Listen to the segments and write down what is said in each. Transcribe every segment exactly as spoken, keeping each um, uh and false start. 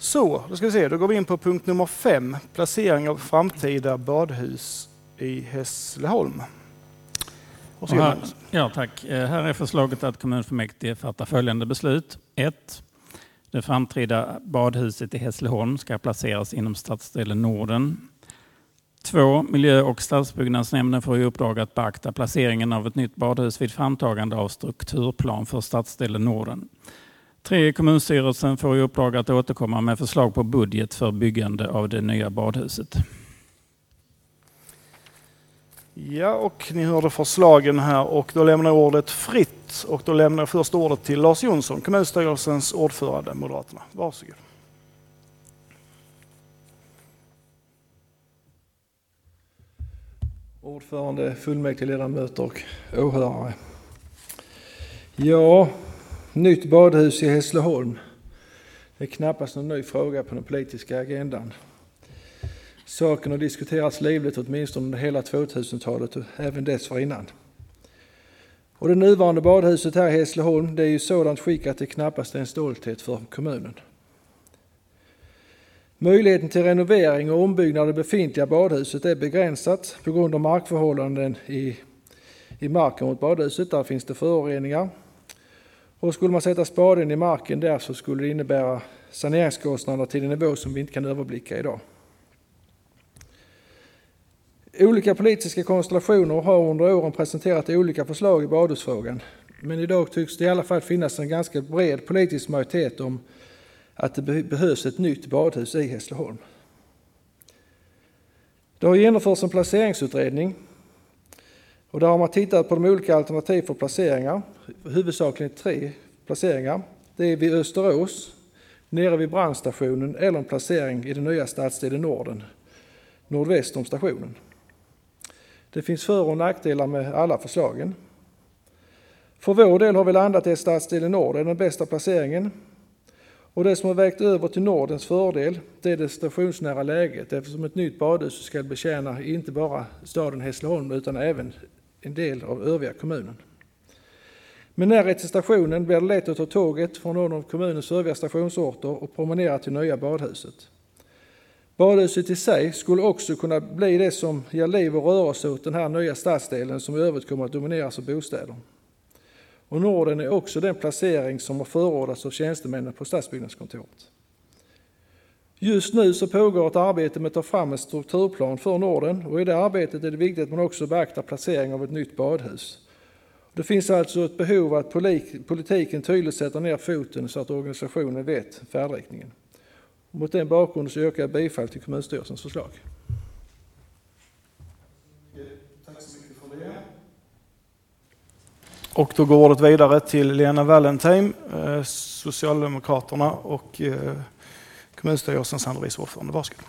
Så, då ska vi se. Då går vi in på punkt nummer fem. Placering av framtida badhus i Hässleholm. Här, ja, tack. Här är förslaget att kommunfullmäktige fattar följande beslut. ett. Det framtida badhuset i Hässleholm ska placeras inom stadsdelen Norden. två. Miljö- och stadsbyggnadsnämnden får i uppdrag att beakta placeringen av ett nytt badhus vid framtagande av strukturplan för stadsdelen Norden. tre. Kommunstyrelsen får i uppdrag att återkomma med förslag på budget för byggande av det nya badhuset. Ja, och ni hörde förslagen här och då lämnar jag ordet fritt och då lämnar jag först ordet till Lars Jonsson, kommunstyrelsens ordförande, Moderaterna. Varsågod. Ordförande, fullmäktigeledamöter och åhörare. Ja, nytt badhus i Hässleholm. Det är knappast någon ny fråga på den politiska agendan. Saken har diskuterats livligt åtminstone under hela tvåtusentalet och även dessförinnan. Och det nuvarande badhuset här i Hässleholm, det är ju sådant skick att det knappast är en stolthet för kommunen. Möjligheten till renovering och ombyggnad av det befintliga badhuset är begränsat på grund av markförhållanden i, i marken mot badhuset. Där finns det föroreningar. Och skulle man sätta spaden i marken där så skulle det innebära saneringskostnader till en nivå som vi inte kan överblicka idag. Olika politiska konstellationer har under åren presenterat olika förslag i badhusfrågan. Men idag tycks det i alla fall finnas en ganska bred politisk majoritet om att det behövs ett nytt badhus i Hässleholm. Det har genomförts en placeringsutredning och där har man tittat på de olika alternativ för placeringar, huvudsakligen tre placeringar. Det är vid Österås, nere vid brandstationen eller en placering i den nya stadsdelen Norden, nordväst om stationen. Det finns för- och nackdelar med alla förslagen. För vår del har vi landat i att stadsdelen Nord är den bästa placeringen. Och det som har vägt över till Nordens fördel, det är det stationsnära läget, eftersom ett nytt badhus ska betjäna inte bara staden Hässleholm utan även en del av övriga kommunen. Med närhet till stationen blir det lätt att ta tåget från någon av kommunens övriga stationsorter och promenera till nya badhuset. Badhuset i sig skulle också kunna bli det som ger liv och rörelse åt den här nya stadsdelen som i övrigt kommer att domineras av bostäder. Och Norden är också den placering som har förordats av tjänstemännen på stadsbyggnadskontoret. Just nu så pågår ett arbete med att ta fram en strukturplan för Norden och i det arbetet är det viktigt att man också beaktar placering av ett nytt badhus. Det finns alltså ett behov att politiken tydligt sätter ner foten så att organisationen vet färdriktningen. Mot den bakgrunden så yrkar jag bifall till kommunstyrelsens förslag. Tack så mycket för det. Och då går ordet vidare till Lena Valentin, Socialdemokraterna och kommunstyrelsens andre vice ordförande. Varsågod.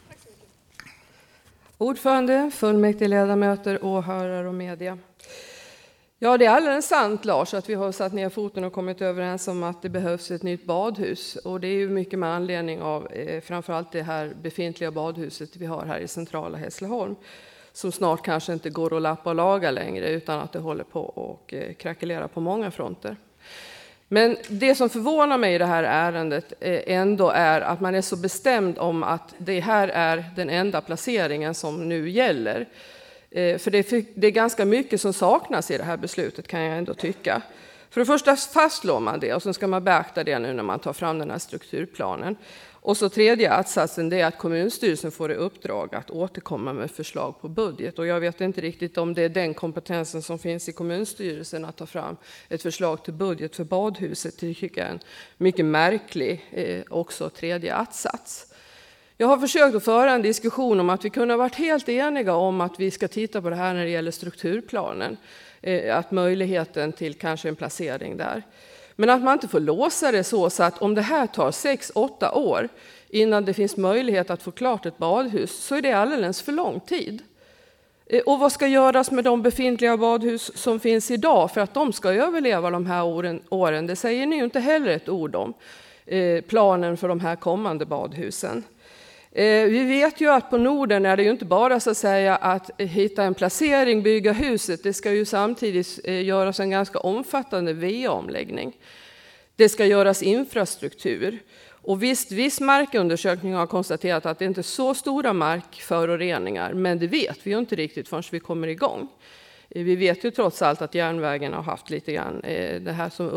Ordförande, fullmäktigeledamöter, åhörare och media. Ja, det är alldeles sant, Lars, att vi har satt ner foten och kommit överens om att det behövs ett nytt badhus. Och det är ju mycket med anledning av eh, framförallt det här befintliga badhuset vi har här i centrala Hässleholm. Som snart kanske inte går att lappa och laga längre utan att det håller på och eh, krackelera på många fronter. Men det som förvånar mig i det här ärendet eh, ändå är att man är så bestämd om att det här är den enda placeringen som nu gäller. För det är ganska mycket som saknas i det här beslutet kan jag ändå tycka. För det första fastslår man det och så ska man beakta det nu när man tar fram den här strukturplanen. Och så tredje attsatsen det är att kommunstyrelsen får i uppdrag att återkomma med förslag på budget. Och jag vet inte riktigt om det är den kompetensen som finns i kommunstyrelsen att ta fram ett förslag till budget för badhuset. Det tycker jag är en mycket märklig eh, också tredje attsats. Jag har försökt att föra en diskussion om att vi kunde ha varit helt eniga om att vi ska titta på det här när det gäller strukturplanen. Att möjligheten till kanske en placering där. Men att man inte får låsa det så, så att om det här tar sex, åtta år innan det finns möjlighet att få klart ett badhus så är det alldeles för lång tid. Och vad ska göras med de befintliga badhus som finns idag för att de ska överleva de här åren? åren? Det säger ni ju inte heller ett ord om. Planen för de här kommande badhusen. Vi vet ju att på Norden är det ju inte bara så att säga att hitta en placering, bygga huset. Det ska ju samtidigt göras en ganska omfattande V A-omläggning. Det ska göras infrastruktur. Och visst, viss markundersökning har konstaterat att det inte är så stora markföroreningar, men det vet vi ju inte riktigt förrän vi kommer igång. Vi vet ju trots allt att järnvägen har haft lite grann det här som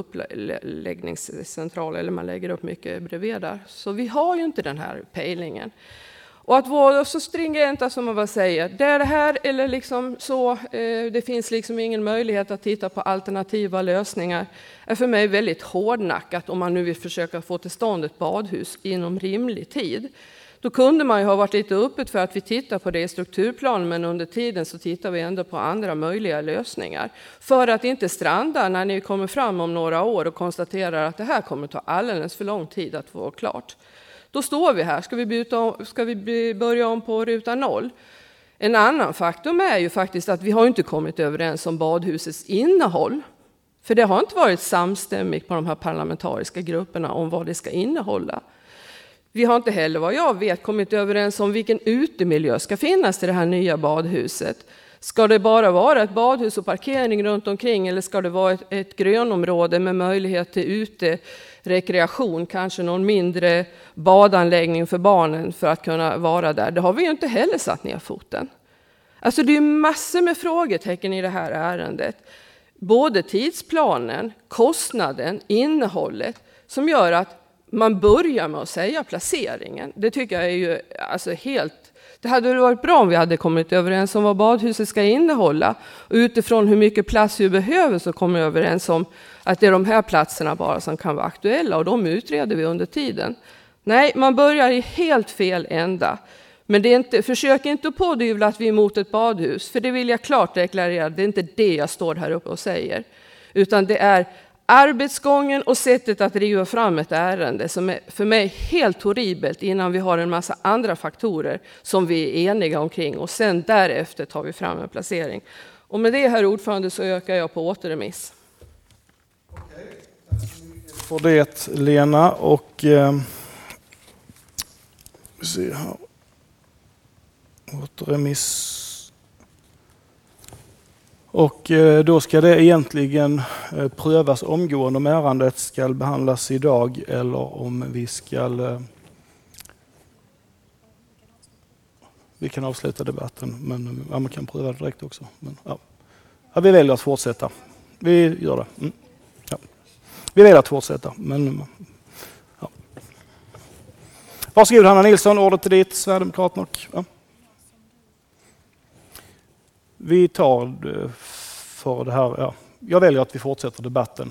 uppläggningscentral, eller man lägger upp mycket bredvid där. Så vi har ju inte den här pejlingen. Och att vara så stringenta som man bara säger, det är det här eller liksom så, det finns liksom ingen möjlighet att titta på alternativa lösningar, är för mig väldigt hårdnackat om man nu vill försöka få till stånd ett badhus inom rimlig tid. Då kunde man ju ha varit lite öppet för att vi tittar på det i strukturplanen, men under tiden så tittar vi ändå på andra möjliga lösningar. För att inte stranda när ni kommer fram om några år och konstaterar att det här kommer ta alldeles för lång tid att få klart. Då står vi här, ska vi, byta om, ska vi börja om på ruta noll? En annan faktum är ju faktiskt att vi har inte kommit överens om badhusets innehåll. För det har inte varit samstämmigt på de här parlamentariska grupperna om vad det ska innehålla. Vi har inte heller, vad jag vet, kommit överens om vilken utemiljö ska finnas till det här nya badhuset. Ska det bara vara ett badhus och parkering runt omkring, eller ska det vara ett, ett grönområde med möjlighet till uterekreation, kanske någon mindre badanläggning för barnen för att kunna vara där? Det har vi ju inte heller satt ner foten. Alltså det är massor med frågetecken i det här ärendet. Både tidsplanen, kostnaden, innehållet, som gör att man börjar med att säga placeringen. Det tycker jag är ju alltså helt... Det hade varit bra om vi hade kommit överens om vad badhuset ska innehålla. Och utifrån hur mycket plats vi behöver så kommer vi överens om att det är de här platserna bara som kan vara aktuella. Och de utreder vi under tiden. Nej, man börjar i helt fel ända. Men det är inte, försök inte att pådyvla att vi är emot ett badhus. För det vill jag klart deklarera. Det är inte det jag står här uppe och säger. Utan det är arbetsgången och sättet att driva fram ett ärende som är för mig helt horribelt innan vi har en massa andra faktorer som vi är eniga omkring. Och sen därefter tar vi fram en placering. Och med det, herr ordförande, så ökar jag på återremiss. Okej, tack så mycket för det, Lena. Och eh, vi ser här. Återremiss. Och då ska det egentligen prövas omgående om ärendet ska behandlas idag eller om vi ska... Vi kan avsluta debatten, men ja, man kan pröva det direkt också. Men, ja. Ja, vi väljer att fortsätta. Vi gör det. Mm. Ja. Vi väljer att fortsätta, men... Ja. Varsågod Hanna Nilsson, ordet till ditt, Sverigedemokraterna. Och, ja. Vi tar för det här, ja. Jag väljer att vi fortsätter debatten.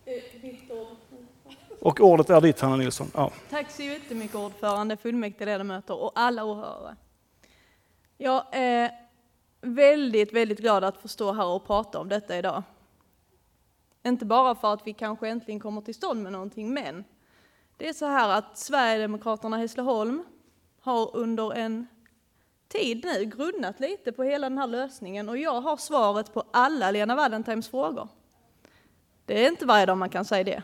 Och ordet är ditt, Hanna Nilsson. Ja. Tack så jättemycket, ordförande, fullmäktige ledamöter och alla åhörare. Jag är väldigt, väldigt glad att få stå här och prata om detta idag. Inte bara för att vi kanske äntligen kommer till stånd med någonting, men det är så här att Sverigedemokraterna Hässleholm har under en tid nu grunnat lite på hela den här lösningen, och jag har svaret på alla Lena Wallentheims frågor. Det är inte varje dag man kan säga det.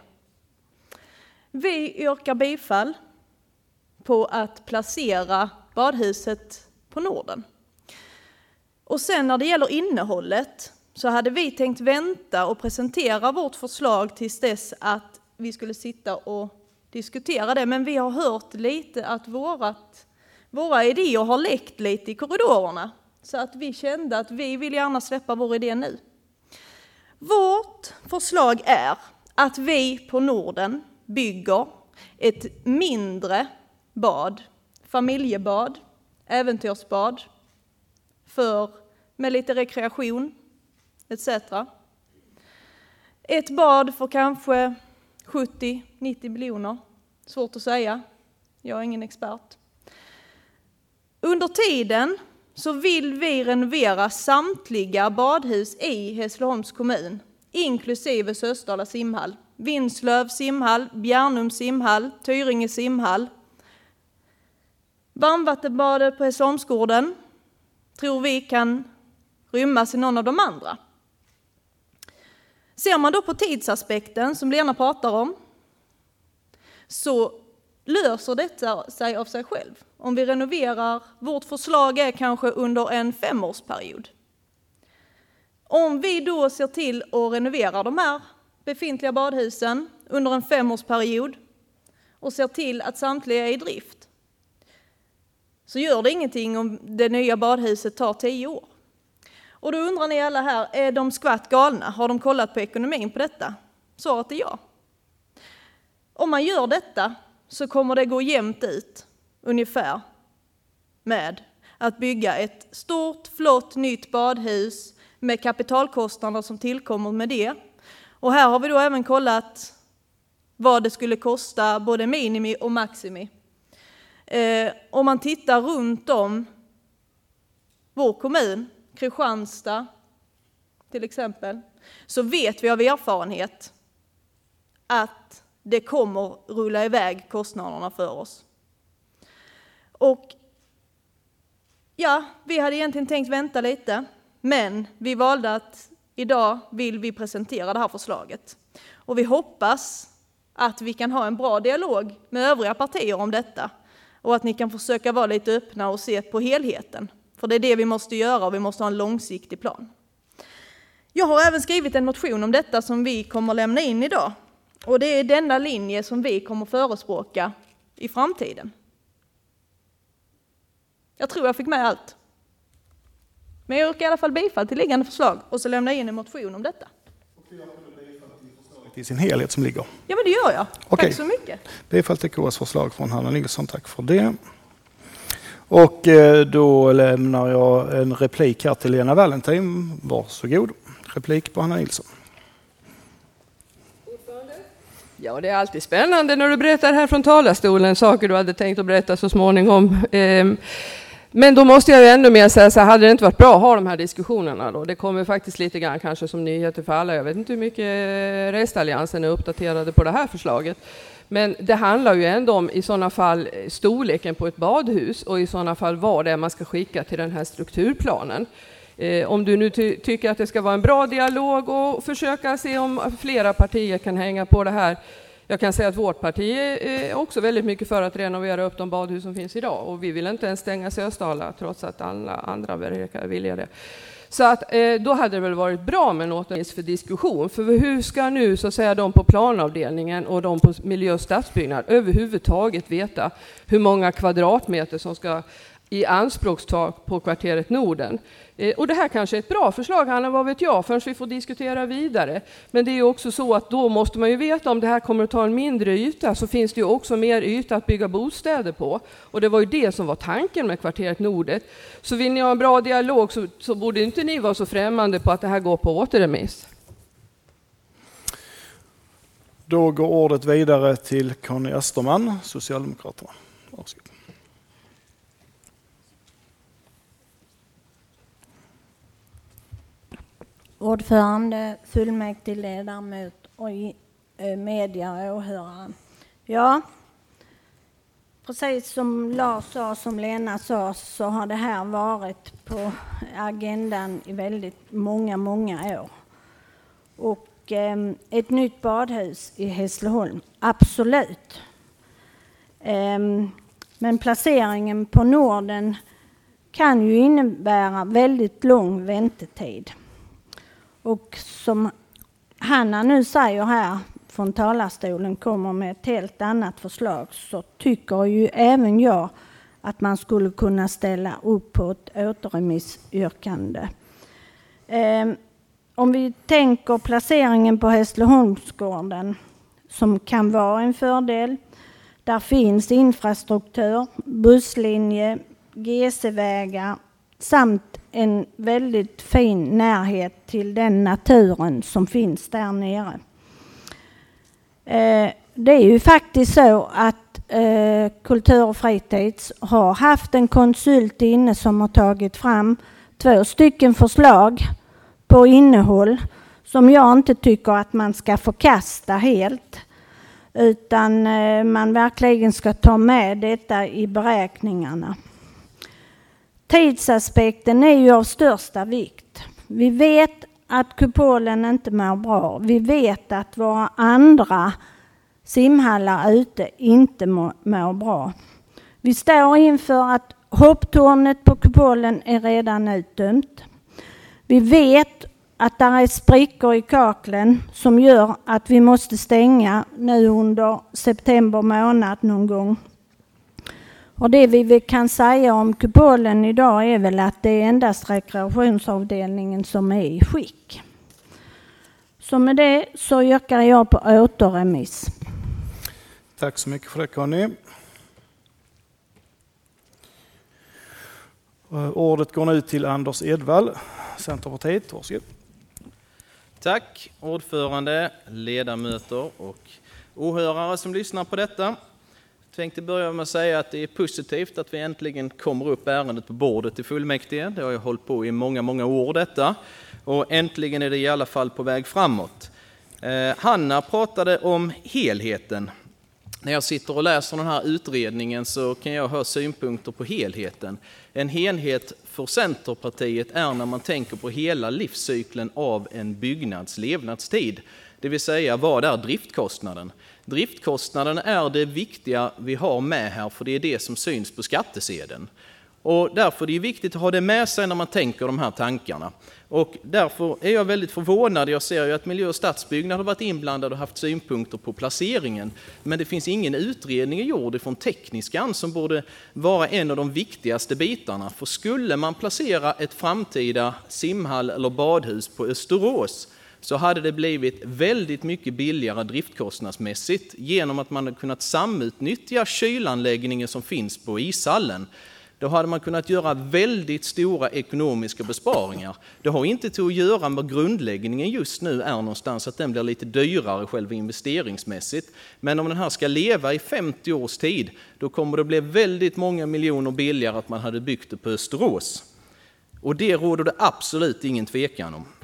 Vi yrkar bifall på att placera badhuset på Norden. Och sen när det gäller innehållet så hade vi tänkt vänta och presentera vårt förslag tills dess att vi skulle sitta och diskutera det. Men vi har hört lite att vårat, våra idéer har läckt lite i korridorerna. Så att vi kände att vi vill gärna släppa vår idé nu. Vårt förslag är att vi på Norden bygger ett mindre bad, familjebad, äventyrsbad, för, med lite rekreation et cetera. Ett bad för kanske sjuttio till nittio miljoner, svårt att säga, jag är ingen expert. Under tiden så vill vi renovera samtliga badhus i Hässleholms kommun, inklusive Sösdala simhall, Vinslöv simhall, Bjärnum simhall, Tyringe simhall. Varmvattenbadet på Hässleholmsgården tror vi kan rymmas i någon av de andra. Ser man då på tidsaspekten som Lena pratar om, så löser detta sig av sig själv. Om vi renoverar, vårt förslag är kanske under en femårsperiod. Om vi då ser till att renovera de här befintliga badhusen under en femårsperiod och ser till att samtliga är i drift, så gör det ingenting om det nya badhuset tar tio år. Och då undrar ni alla här, är de skvatt galna? Har de kollat på ekonomin på detta? Svaret är ja. Om man gör detta så kommer det gå jämnt ut ungefär med att bygga ett stort, flott, nytt badhus med kapitalkostnader som tillkommer med det. Och här har vi då även kollat vad det skulle kosta både minimi och maximi. Eh, om man tittar runt om vår kommun, Kristianstad till exempel, så vet vi av erfarenhet att det kommer rulla iväg kostnaderna för oss. Och ja, vi hade egentligen tänkt vänta lite, men vi valde att idag vill vi presentera det här förslaget. Och vi hoppas att vi kan ha en bra dialog med övriga partier om detta. Och att ni kan försöka vara lite öppna och se på helheten. För det är det vi måste göra och vi måste ha en långsiktig plan. Jag har även skrivit en motion om detta som vi kommer lämna in idag. Och det är denna linje som vi kommer förespråka i framtiden. Jag tror jag fick med allt. Men jag yrkar i alla fall bifall till liggande förslag och så lämnar jag in en motion om detta. I sin helhet som ligger. Ja, men det gör jag. Okej. Tack så mycket. Bifall till K S förslag från Hanna Nilsson. Tack för det. Och då lämnar jag en replik här till Lena Valentin. Varsågod. Replik på Hanna Nilsson. Ja, det är alltid spännande när du berättar här från talarstolen saker du hade tänkt att berätta så småningom. Men då måste jag ju ändå mer säga så här, hade det inte varit bra att ha de här diskussionerna då? Det kommer faktiskt lite grann kanske som nyheter för alla. Jag vet inte hur mycket restalliansen är uppdaterade på det här förslaget. Men det handlar ju ändå om i sådana fall storleken på ett badhus och i sådana fall vad det är man ska skicka till den här strukturplanen. Eh, om du nu ty- tycker att det ska vara en bra dialog och försöka se om flera partier kan hänga på det här. Jag kan säga att vårt parti är också väldigt mycket för att renovera upp de badhus som finns idag. Och vi vill inte ens stänga Sösdala trots att alla andra verkar vilja det. Så att eh, då hade det väl varit bra med något för diskussion. För hur ska nu så att säga de på planavdelningen och de på miljö- och stadsbyggnad överhuvudtaget veta hur många kvadratmeter som ska i anspråkstag på kvarteret Norden. Eh, och det här kanske är ett bra förslag, Hanna, vad vet jag, förrän vi får diskutera vidare. Men det är ju också så att då måste man ju veta om det här kommer att ta en mindre yta, så finns det ju också mer yta att bygga bostäder på. Och det var ju det som var tanken med kvarteret Norden. Så vill ni ha en bra dialog så, så borde inte ni vara så främmande på att det här går på återremiss. Då går ordet vidare till Conny Österman, Socialdemokraterna. Varsågod. Ordförande, fullmäktige, ledamot och media och åhörare. Ja, precis som Lars sa, som Lena sa, så har det här varit på agendan i väldigt många, många år. Och eh, ett nytt badhus i Hässleholm, absolut. Eh, men placeringen på Norden kan ju innebära väldigt lång väntetid. Och som Hanna nu säger här från talarstolen kommer med ett helt annat förslag, så tycker ju även jag att man skulle kunna ställa upp på ett återremissyrkande. Eh, om vi tänker placeringen på Hässleholmsgården som kan vara en fördel. Där finns infrastruktur, busslinje, G C-vägar samt en väldigt fin närhet till den naturen som finns där nere. Eh, det är ju faktiskt så att eh, Kultur och fritids har haft en konsult inne som har tagit fram två stycken förslag på innehåll som jag inte tycker att man ska förkasta helt, utan eh, man verkligen ska ta med detta i beräkningarna. Tidsaspekten är ju av största vikt. Vi vet att kupolen inte mår bra. Vi vet att våra andra simhallar ute inte mår bra. Vi står inför att hopptornet på kupolen är redan utdömt. Vi vet att det är sprickor i kaklen som gör att vi måste stänga nu under september månad någon gång. Och det vi kan säga om kupolen idag är väl att det är endast rekreationsavdelningen som är i skick. Så med det så yrkar jag på återremiss. Tack så mycket för det, Conny. Ordet går nu till Anders Edvall, Centerpartiet. Varsågod. Tack ordförande, ledamöter och åhörare som lyssnar på detta. Jag tänkte börja med att säga att det är positivt att vi äntligen kommer upp ärendet på bordet i fullmäktige. Det har jag hållit på i många, många år detta. Och äntligen är det i alla fall på väg framåt. Eh, Hanna pratade om helheten. När jag sitter och läser den här utredningen så kan jag ha synpunkter på helheten. En helhet för Centerpartiet är när man tänker på hela livscykeln av en byggnads levnadstid. Det vill säga, vad är driftkostnaden? Driftkostnaden är det viktiga vi har med här, för det är det som syns på skattesedeln. Och därför är det viktigt att ha det med sig när man tänker de här tankarna. Och därför är jag väldigt förvånad. Jag ser ju att Miljö- och stadsbyggnad har varit inblandad och haft synpunkter på placeringen. Men det finns ingen utredning gjord från tekniskan som borde vara en av de viktigaste bitarna. För skulle man placera ett framtida simhall eller badhus på Österås så hade det blivit väldigt mycket billigare driftkostnadsmässigt genom att man hade kunnat samutnyttja kylanläggningen som finns på ishallen. Då hade man kunnat göra väldigt stora ekonomiska besparingar. Det har inte till att göra med grundläggningen just nu är någonstans att den blir lite dyrare själva investeringsmässigt. Men om den här ska leva i femtio års tid, då kommer det bli väldigt många miljoner billigare att man hade byggt det på Österås. Och det råder det absolut ingen tvekan om.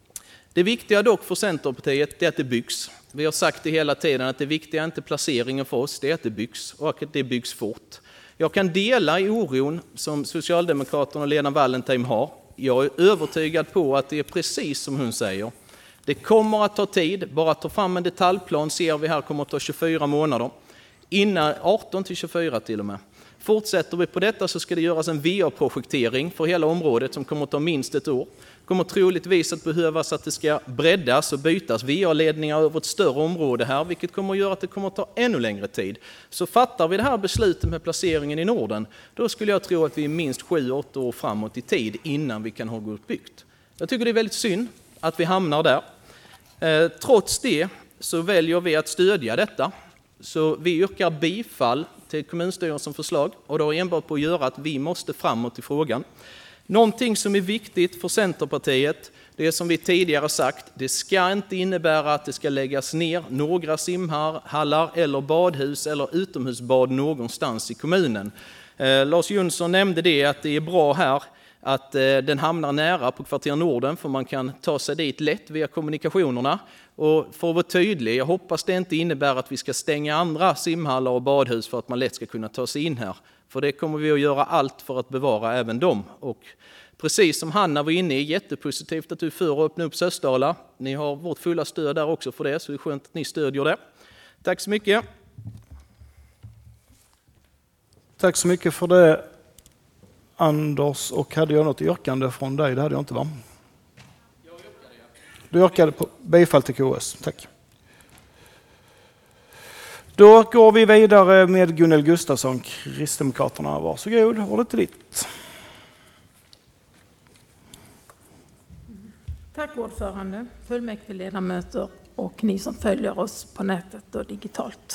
Det viktiga dock för Centerpartiet är att det byggs. Vi har sagt det hela tiden att det viktiga är inte placeringen för oss, det är att det byggs och att det byggs fort. Jag kan dela i oron som Socialdemokraterna och Lena Wallentheim har. Jag är övertygad på att det är precis som hon säger. Det kommer att ta tid, bara att ta fram en detaljplan ser vi här kommer att ta tjugofyra månader. Innan arton till tjugofyra till och med. Fortsätter vi på detta så ska det göras en V A-projektering för hela området som kommer att ta minst ett år. Det kommer troligtvis att behövas att det ska breddas och bytas V A-ledningar över ett större område här, vilket kommer att göra att det kommer att ta ännu längre tid. Så fattar vi det här beslutet med placeringen i Norden, då skulle jag tro att vi är minst sju åtta år framåt i tid innan vi kan ha gått byggt. Jag tycker det är väldigt synd att vi hamnar där. Eh, trots det så väljer vi att stödja detta. Så vi yrkar bifall till kommunstyrelsens förslag och då enbart på att göra att vi måste framåt i frågan. Någonting som är viktigt för Centerpartiet, det är som vi tidigare sagt, det ska inte innebära att det ska läggas ner några simhallar eller badhus eller utomhusbad någonstans i kommunen. Eh, Lars Jonsson nämnde det att det är bra här att eh, den hamnar nära på Kvarter Norden för man kan ta sig dit lätt via kommunikationerna. Och för att vara tydlig, jag hoppas det inte innebär att vi ska stänga andra simhallar och badhus för att man lätt ska kunna ta sig in här. För det kommer vi att göra allt för att bevara även dem. Och precis som Hanna var inne i, jättepositivt att du för att öppna upp Sösdala. Ni har vårt fulla stöd där också för det, så det är skönt att ni stödjer det. Tack så mycket. Tack så mycket för det, Anders. Och hade jag något yrkande från dig? Det hade jag inte, va? Jag yrkade, ja. Du yrkade på bifall till K S. Tack. Då går vi vidare med Gunnel Gustafsson, Kristdemokraterna. Varsågod, ordet är ditt. Tack ordförande, fullmäktigeledamöter och ni som följer oss på nätet och digitalt.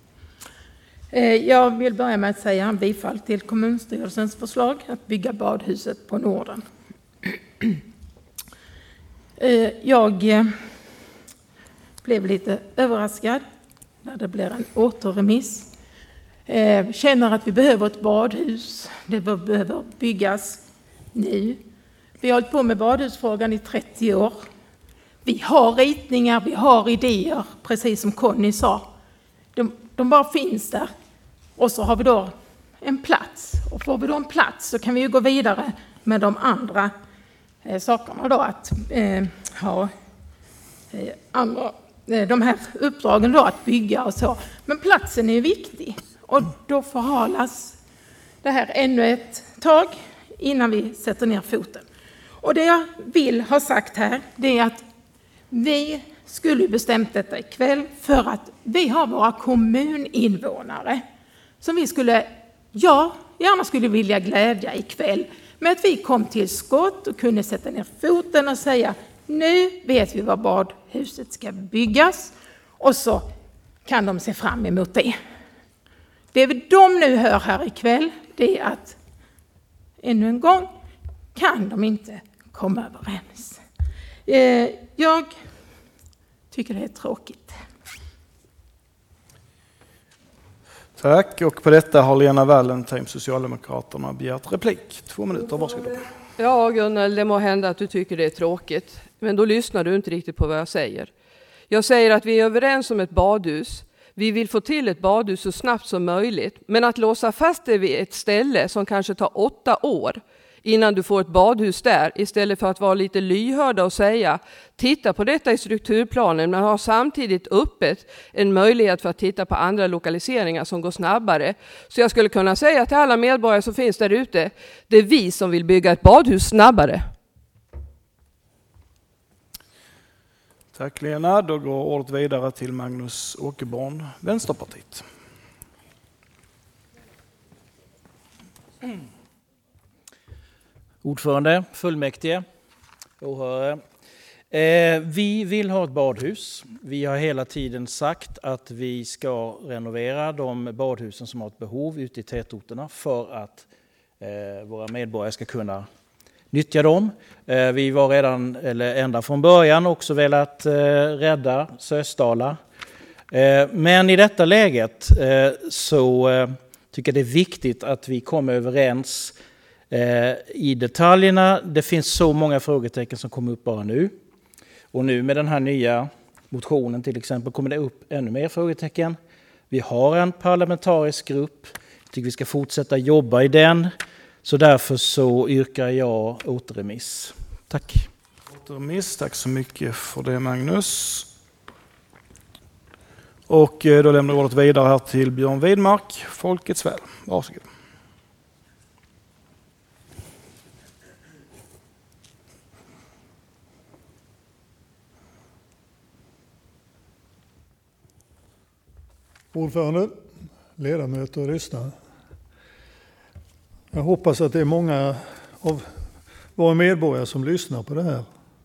Jag vill börja med att säga bifall till kommunstyrelsens förslag att bygga badhuset på Norden. Jag blev lite överraskad när det blir en återremiss. Känner att vi behöver ett badhus. Det behöver byggas nu. Vi har hållit på med badhusfrågan i trettio år. Vi har ritningar, vi har idéer, precis som Conny sa. De, de bara finns där. Och så har vi då en plats. Och får vi då en plats så kan vi ju gå vidare med de andra eh, sakerna då. Att eh, ha eh, andra, eh, de här uppdragen då att bygga och så. Men platsen är viktig. Och då förhalas det här ännu ett tag innan vi sätter ner foten. Och det jag vill ha sagt här, det är att vi skulle bestämt detta ikväll för att vi har våra kommuninvånare som vi skulle, ja, gärna skulle vilja glädja ikväll med att vi kom till skott och kunde sätta ner foten och säga nu vet vi var badhuset ska byggas och så kan de se fram emot det. Det de nu hör här ikväll, det är att ännu en gång kan de inte komma överens. Jag tycker det är tråkigt. Tack, och på detta har Lena Wallentheim, Socialdemokraterna, begärt replik. Två minuter, varsågod. Ja, Gunnel, det må hända att du tycker det är tråkigt, men då lyssnar du inte riktigt på vad jag säger. Jag säger att vi är överens om ett badhus. Vi vill få till ett badhus så snabbt som möjligt, men att låsa fast det vid ett ställe som kanske tar åtta år innan du får ett badhus där, istället för att vara lite lyhörda och säga titta på detta i strukturplanen, men ha samtidigt öppet en möjlighet för att titta på andra lokaliseringar som går snabbare. Så jag skulle kunna säga till alla medborgare som finns där ute, det är vi som vill bygga ett badhus snabbare. Tack Lena, då går ordet vidare till Magnus Åkerborn, Vänsterpartiet. Mm. Ordförande, fullmäktige, åhörare. Eh, vi vill ha ett badhus. Vi har hela tiden sagt att vi ska renovera de badhusen som har ett behov ute i tätorterna för att eh, våra medborgare ska kunna nyttja dem. Eh, vi var redan, eller ända från början, också velat eh, rädda Sösdala. Eh, men i detta läget eh, så eh, tycker jag det är viktigt att vi kommer överens i detaljerna. Det finns så många frågetecken som kommer upp bara nu. Och nu med den här nya motionen till exempel kommer det upp ännu mer frågetecken. Vi har en parlamentarisk grupp. Jag tycker vi ska fortsätta jobba i den. Så därför så yrkar jag återremiss. Tack. Återremiss, tack så mycket för det Magnus. Och då lämnar jag ordet vidare här till Björn Widmark, Folkets väl. Varsågod. Ordförande, ledamöter och lyssnare. Jag hoppas att det är många av våra medborgare som lyssnar på det här.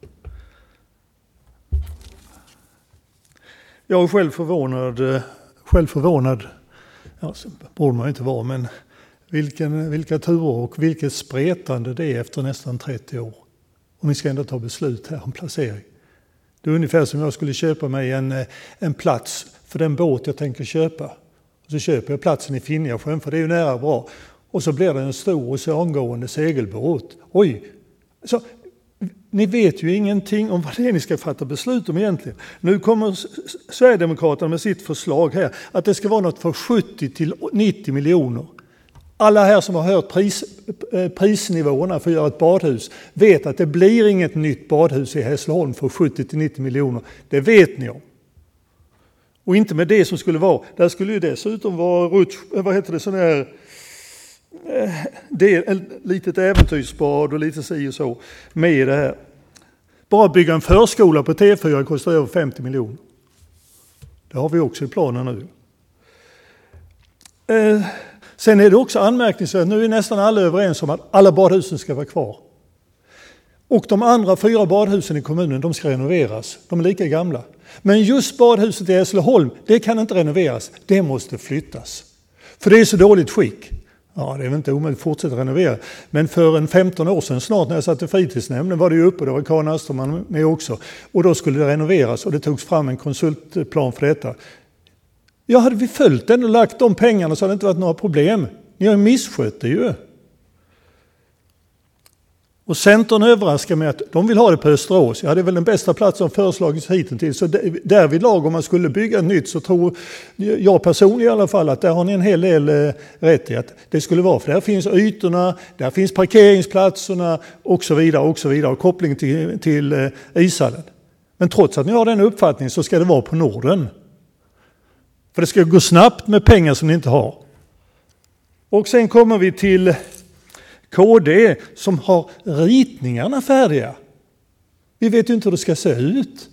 Jag är själv förvånad, själv förvånad, ja, så borde man inte vara, men vilken, vilka turer och vilket spretande det är efter nästan trettio år. Och vi ska ändå ta beslut här om placering. Det är ungefär som jag skulle köpa mig en, en plats för den båt jag tänker köpa. Och så köper jag platsen i Finjasjön, för det är ju nära bra. Och så blir det en stor oceangående segelbåt. Oj! Så, ni vet ju ingenting om vad det är ni ska fatta beslut om egentligen. Nu kommer Sverigedemokraterna med sitt förslag här att det ska vara något för sjuttio till nittio miljoner. Alla här som har hört pris, prisnivåerna för att göra ett badhus vet att det blir inget nytt badhus i Hässleholm för sjuttio till nittio miljoner. Det vet ni om. Och inte med det som skulle vara. Där skulle ju dessutom vara rutsch, vad heter det, sån här det är ett litet äventyrsbad och lite si och så med i det här. Bara bygga en förskola på T fyra kostar över femtio miljoner. Det har vi också i planen nu. Eh, sen är det också anmärkningsvärt, nu är nästan alla överens om att alla badhusen ska vara kvar. Och de andra fyra badhusen i kommunen, de ska renoveras. De är lika gamla. Men just badhuset i Hässleholm, det kan inte renoveras. Det måste flyttas. För det är så dåligt skick. Ja, det är väl inte omöjligt att fortsätta renovera. Men för en femton år sedan snart när jag satt i fritidsnämnden var det ju uppe och det var Karin Asterman med också. Och då skulle det renoveras och det togs fram en konsultplan för detta. Ja, hade vi följt den och lagt de pengarna så hade det inte varit några problem. Ni har misskött det ju. Och Centern överraskar med att de vill ha det på Österås. Ja, det är väl den bästa platsen som föreslagits hittills. Så där vid lag om man skulle bygga nytt så tror jag personligen i alla fall att där har ni en hel del eh, rätt i att det skulle vara. För där finns ytorna, där finns parkeringsplatserna och så vidare och så vidare. Och koppling till, till eh, ishallen. Men trots att ni har den uppfattningen så ska det vara på Norden. För det ska gå snabbt med pengar som ni inte har. Och sen kommer vi till K D som har ritningarna färdiga. Vi vet ju inte hur det ska se ut.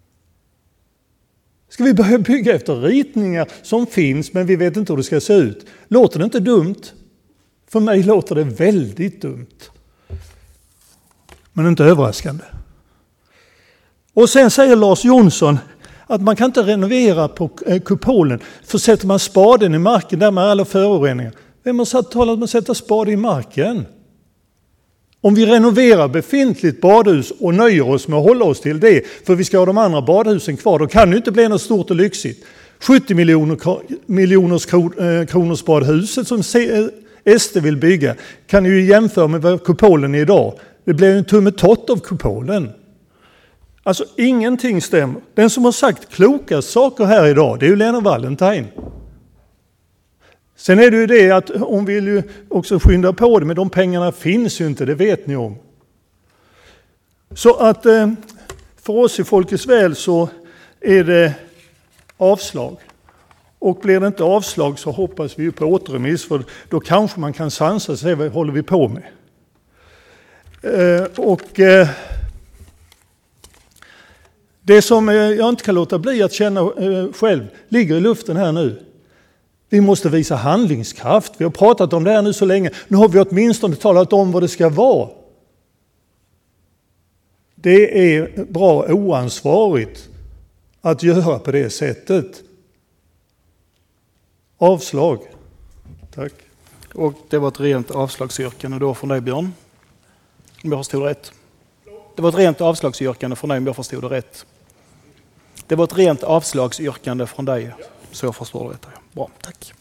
Ska vi börja bygga efter ritningar som finns men vi vet inte hur det ska se ut? Låter det inte dumt? För mig låter det väldigt dumt. Men inte överraskande. Och sen säger Lars Jonsson att man kan inte renovera på kupolen, för sätter man spaden i marken där med alla föroreningar. Vem har satt talat om att sätta spad i marken? Om vi renoverar befintligt badhus och nöjer oss med att hålla oss till det, för vi ska ha de andra badhusen kvar, då kan det inte bli något stort och lyxigt. sjuttio miljoners kronors badhuset som S D vill bygga kan ju jämföra med vad kupolen är idag. Det blir ju en tummetott av kupolen. Alltså ingenting stämmer. Den som har sagt kloka saker här idag, det är ju Lena Wallentheim. Sen är det ju det att hon vill ju också skynda på det, men de pengarna finns ju inte, det vet ni om. Så att för oss i Folkets väl så är det avslag. Och blir det inte avslag så hoppas vi ju på återremiss, för då kanske man kan sansa sig vad håller vi på med. Och det som jag inte kan låta bli att känna själv ligger i luften här nu. Vi måste visa handlingskraft. Vi har pratat om det här nu så länge. Nu har vi åtminstone talat om vad det ska vara. Det är bra oansvarigt att göra på det sättet. Avslag. Tack. Och det var ett rent avslagsyrkande då från dig, Björn. Om jag förstod det rätt. Det var ett rent avslagsyrkande från dig, om jag förstod det rätt. Det var ett rent avslagsyrkande från dig, så jag förstår det rätt. Bra, tack.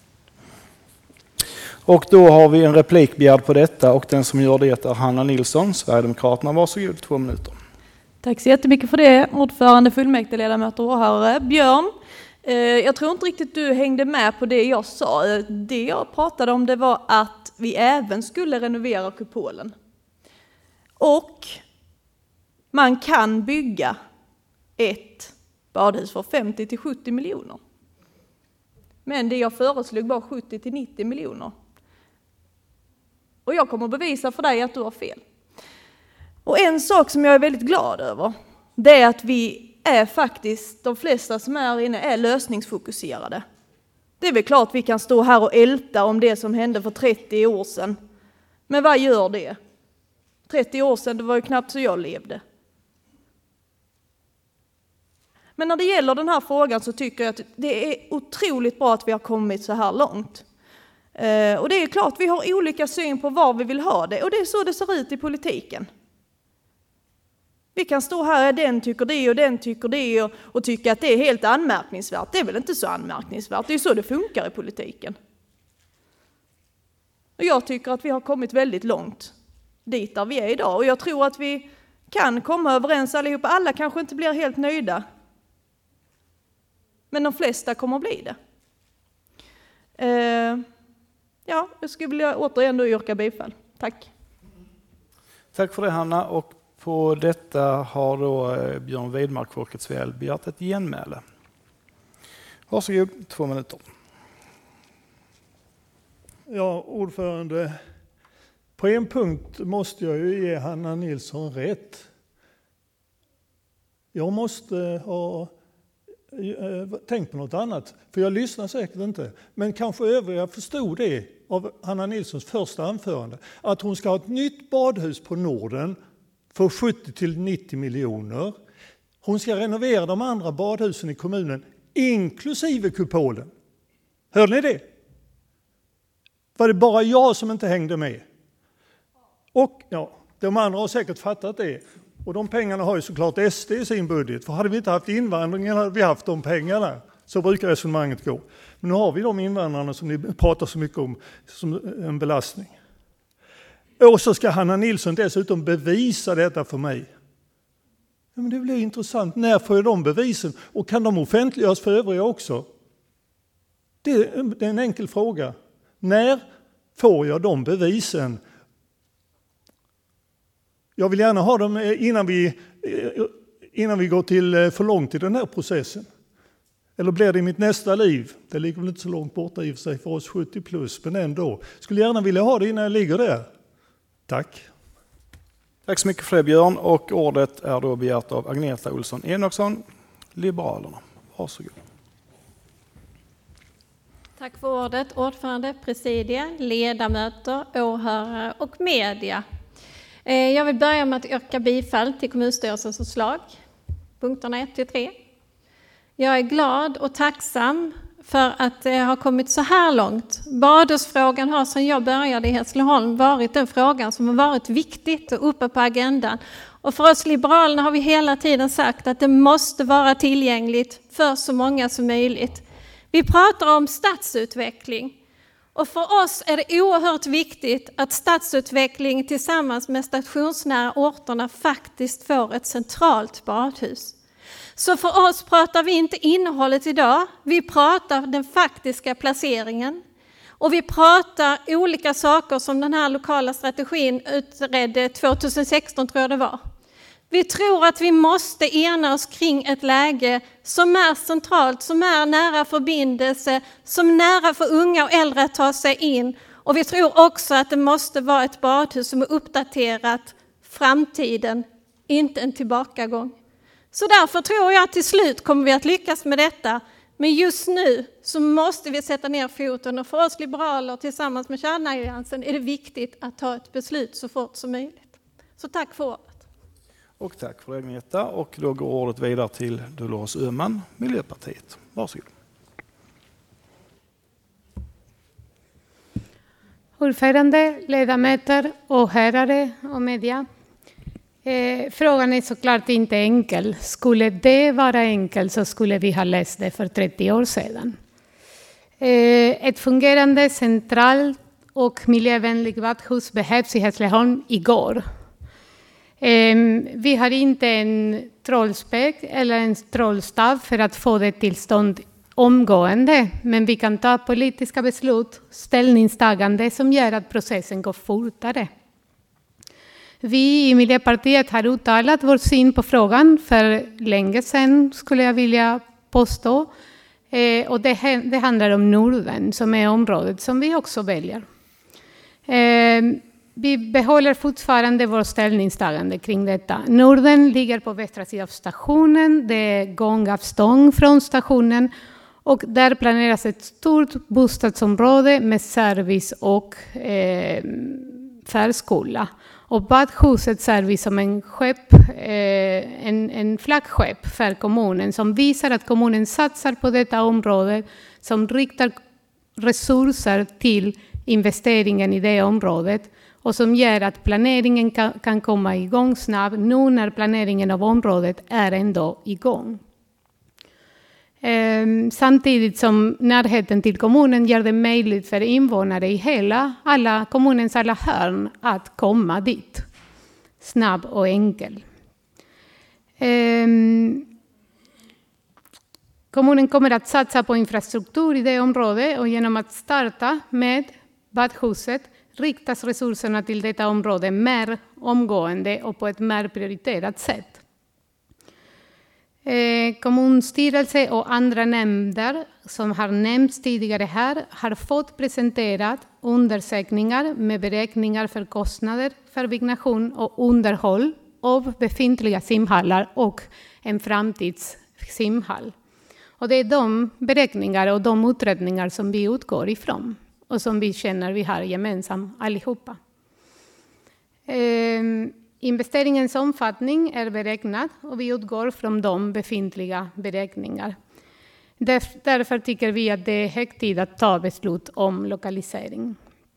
Och då har vi en replik begärd på detta, och den som gör det är Hanna Nilsson, Sverigedemokraterna. Varsågod, två minuter. Tack så jättemycket för det, ordförande, fullmäktige, ledamöter och åhörare. Björn, eh, jag tror inte riktigt du hängde med på det jag sa. Det jag pratade om det var att vi även skulle renovera kupolen. Och man kan bygga ett badhus för femtio till sjuttio miljoner. Men det jag föreslog var sjuttio till nittio miljoner. Och jag kommer att bevisa för dig att du har fel. Och en sak som jag är väldigt glad över, det är att vi är faktiskt, de flesta som är inne är lösningsfokuserade. Det är väl klart vi kan stå här och älta om det som hände för trettio år sedan. Men vad gör det? trettio år sedan, det var ju knappt så jag levde. Men när det gäller den här frågan så tycker jag att det är otroligt bra att vi har kommit så här långt. Eh, och det är klart vi har olika syn på var vi vill ha det. Och det är så det ser ut i politiken. Vi kan stå här, den tycker det och den tycker det och, och tycka att det är helt anmärkningsvärt. Det är väl inte så anmärkningsvärt, det är så det funkar i politiken. Och jag tycker att vi har kommit väldigt långt dit där vi är idag. Och jag tror att vi kan komma överens allihopa. Alla kanske inte blir helt nöjda. Men de flesta kommer att bli det. Eh, ja, jag skulle vilja återigen då yrka bifall. Tack. Tack för det, Hanna. Och på detta har då Björn Widmark, Folkets väl, begärt ett genmäle. Varsågod, två minuter. Ja, ordförande. På en punkt måste jag ju ge Hanna Nilsson rätt. Jag måste ha tänkt på något annat, för jag lyssnar säkert inte. Men kanske övriga förstod det av Hanna Nilssons första anförande. Att hon ska ha ett nytt badhus på Norden för sjuttio till nittio miljoner. Hon ska renovera de andra badhusen i kommunen, inklusive kupolen. Hörde ni det? Var det bara jag som inte hängde med? Och ja, de andra har säkert fattat det. Och de pengarna har ju såklart S D i sin budget. För hade vi inte haft invandringen hade vi haft de pengarna. Så brukar resonemanget gå. Men nu har vi de invandrarna som ni pratar så mycket om som en belastning. Och så ska Hanna Nilsson dessutom bevisa detta för mig. Ja, men det blir intressant. När får jag de bevisen? Och kan de offentliggöras för övriga också? Det är en enkel fråga. När får jag de bevisen? Jag vill gärna ha dem innan vi, innan vi går till för långt i den här processen. Eller blir det i mitt nästa liv? Det ligger väl inte så långt borta i och för sig för oss sjuttio plus, men ändå. Skulle gärna vilja ha det innan jag ligger där. Tack. Tack så mycket för det, Björn. Och ordet är då begärt av Agneta Olsson Enoksson, Liberalerna. Varsågod. Tack för ordet, ordförande, presidie, ledamöter, åhörare och media. Jag vill börja med att yrka bifall till kommunstyrelsens förslag, punkterna ett till tre. Jag är glad och tacksam för att det har kommit så här långt. Badhusfrågan har sedan jag började i Hässleholm varit den frågan som har varit viktigt och uppe på agendan. Och för oss liberalerna har vi hela tiden sagt att det måste vara tillgängligt för så många som möjligt. Vi pratar om stadsutveckling. Och för oss är det oerhört viktigt att stadsutveckling tillsammans med stationsnära orterna faktiskt får ett centralt badhus. Så för oss pratar vi inte innehållet idag, vi pratar den faktiska placeringen. Och vi pratar olika saker som den här lokala strategin utredde tjugohundrasexton tror jag det var. Vi tror att vi måste ena oss kring ett läge som är centralt, som är nära förbindelse, som är nära för unga och äldre att ta sig in. Och vi tror också att det måste vara ett badhus som är uppdaterat framtiden, inte en tillbakagång. Så därför tror jag att till slut kommer vi att lyckas med detta. Men just nu så måste vi sätta ner foten och för oss liberaler tillsammans med Kärnalliansen är det viktigt att ta ett beslut så fort som möjligt. Så tack för ordet. Och tack för det, Agneta. Och då går ordet vidare till Dolores Öhman, Miljöpartiet. Varsågod. Ordförande, ledamöter, åhörare och media. Eh, frågan är såklart inte enkel. Skulle det vara enkelt så skulle vi ha läst det för trettio år sedan. Eh, ett fungerande, centralt och miljövänligt badhus behövs i Hässleholm igår. Eh, vi har inte en trollspö eller en trollstav för att få det tillstånd omgående, men vi kan ta politiska beslut, ställningstagande som gör att processen går fortare. Vi i Miljöpartiet har uttalat vår syn på frågan för länge sedan, skulle jag vilja påstå. Eh, och det, det handlar om Norden, som är området som vi också väljer. Eh, vi behåller fortfarande vår ställningstagande kring detta. Norden ligger på västra sidan av stationen, det är gångavstånd från stationen. Och där planeras ett stort bostadsområde med service och eh, förskola. Och badhuset servis som en, skepp, eh, en, en flaggskepp för kommunen som visar att kommunen satsar på detta område, som riktar resurser till investeringen i det området och som gör att planeringen kan, kan komma igång snabbt nu när planeringen av området är ändå igång. Eh, samtidigt som närheten till kommunen gör det möjligt för invånare i hela, alla kommunens alla hörn att komma dit. Snabb och enkel. Eh, kommunen kommer att satsa på infrastruktur i det området och genom att starta med badhuset riktas resurserna till detta område mer omgående och på ett mer prioriterat sätt. Eh, kommunstyrelse och andra nämnder som har nämnts tidigare här har fått presenterat undersökningar med beräkningar för kostnader för byggnation och underhåll av befintliga simhallar och en framtids simhall. Och det är de beräkningar och de utredningar som vi utgår ifrån och som vi känner vi har gemensamt allihopa. Eh, Investeringens omfattning är beräknad och vi utgår från de befintliga beräkningar. Därför tycker vi att det är hög tid att ta beslut om lokalisering.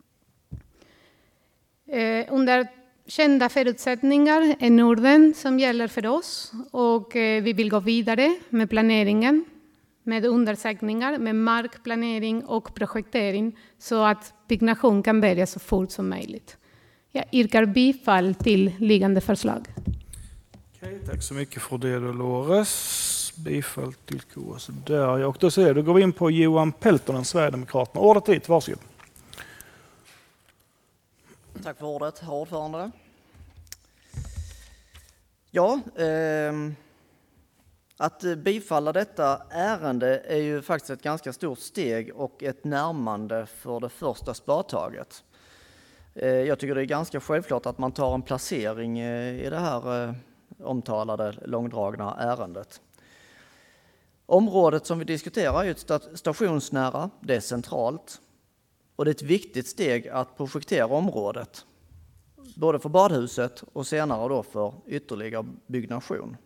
Under kända förutsättningar är Norden som gäller för oss och vi vill gå vidare med planeringen, med undersökningar, med markplanering och projektering så att byggnation kan börja så fort som möjligt. Jag yrkar bifall till liggande förslag. Okej, tack så mycket för det, Dolores. Bifall till K S där. Och då, ser, då går vi in på Johan Peltonen, Sverigedemokraterna. Ordet dit, varsågod. Tack för ordet, herr ordförande. Ja, eh, att bifalla detta ärende är ju faktiskt ett ganska stort steg och ett närmande för det första spadtaget. Jag tycker det är ganska självklart att man tar en placering i det här omtalade långdragna ärendet. Området som vi diskuterar är ett stationsnära, det är centralt och det är ett viktigt steg att projektera området. Både för badhuset och senare då för ytterligare byggnation.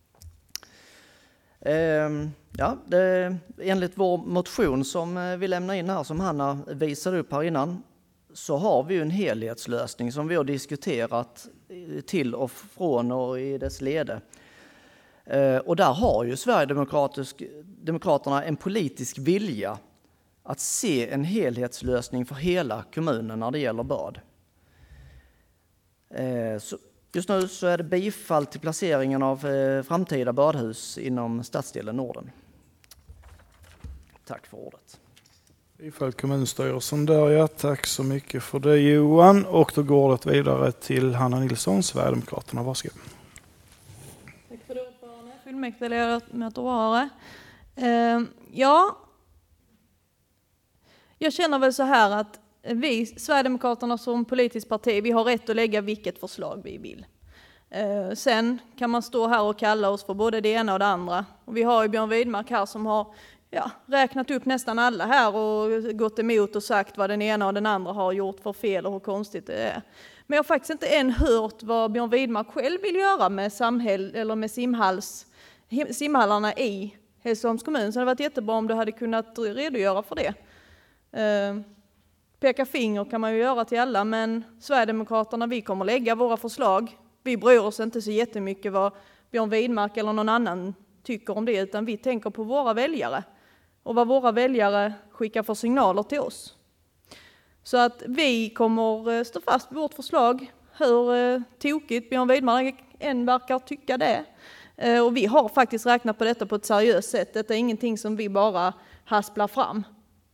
Ja, det, enligt vår motion som vi lämnar in här, som Hanna visade upp här innan, så har vi ju en helhetslösning som vi har diskuterat till och från och i dess lede. Och där har ju Sverigedemokraterna en politisk vilja att se en helhetslösning för hela kommunen när det gäller bad. Just nu så är det bifall till placeringen av framtida badhus inom stadsdelen Norden. Tack för ordet. Bifall kommunstyrelsen där, ja. Tack så mycket för det, Johan. Och då går det vidare till Hanna Nilsson, Sverigedemokraterna. Varsågod. Tack för det, ordförande. Fullmäktige ledamöter och åhörare. Uh, ja, jag känner väl så här att vi, Sverigedemokraterna som politiskt parti, vi har rätt att lägga vilket förslag vi vill. Uh, sen kan man stå här och kalla oss för både det ena och det andra. Och vi har ju Björn Widmark här som har ja, räknat upp nästan alla här och gått emot och sagt vad den ena och den andra har gjort för fel och hur konstigt det är. Men jag har faktiskt inte än hört vad Björn Widmark själv vill göra med, samhäll, eller med simhalls, simhallarna i Hässleholms kommun. Så det hade varit jättebra om du hade kunnat redogöra för det. Uh, peka finger kan man ju göra till alla, men Sverigedemokraterna, vi kommer lägga våra förslag. Vi bryr oss inte så jättemycket vad Björn Widmark eller någon annan tycker om det, utan vi tänker på våra väljare och vad våra väljare skickar för signaler till oss. Så att vi kommer stå fast vid vårt förslag, hur tokigt Björn Widmark än verkar tycka det. Och vi har faktiskt räknat på detta på ett seriöst sätt. Detta är ingenting som vi bara hasplar fram.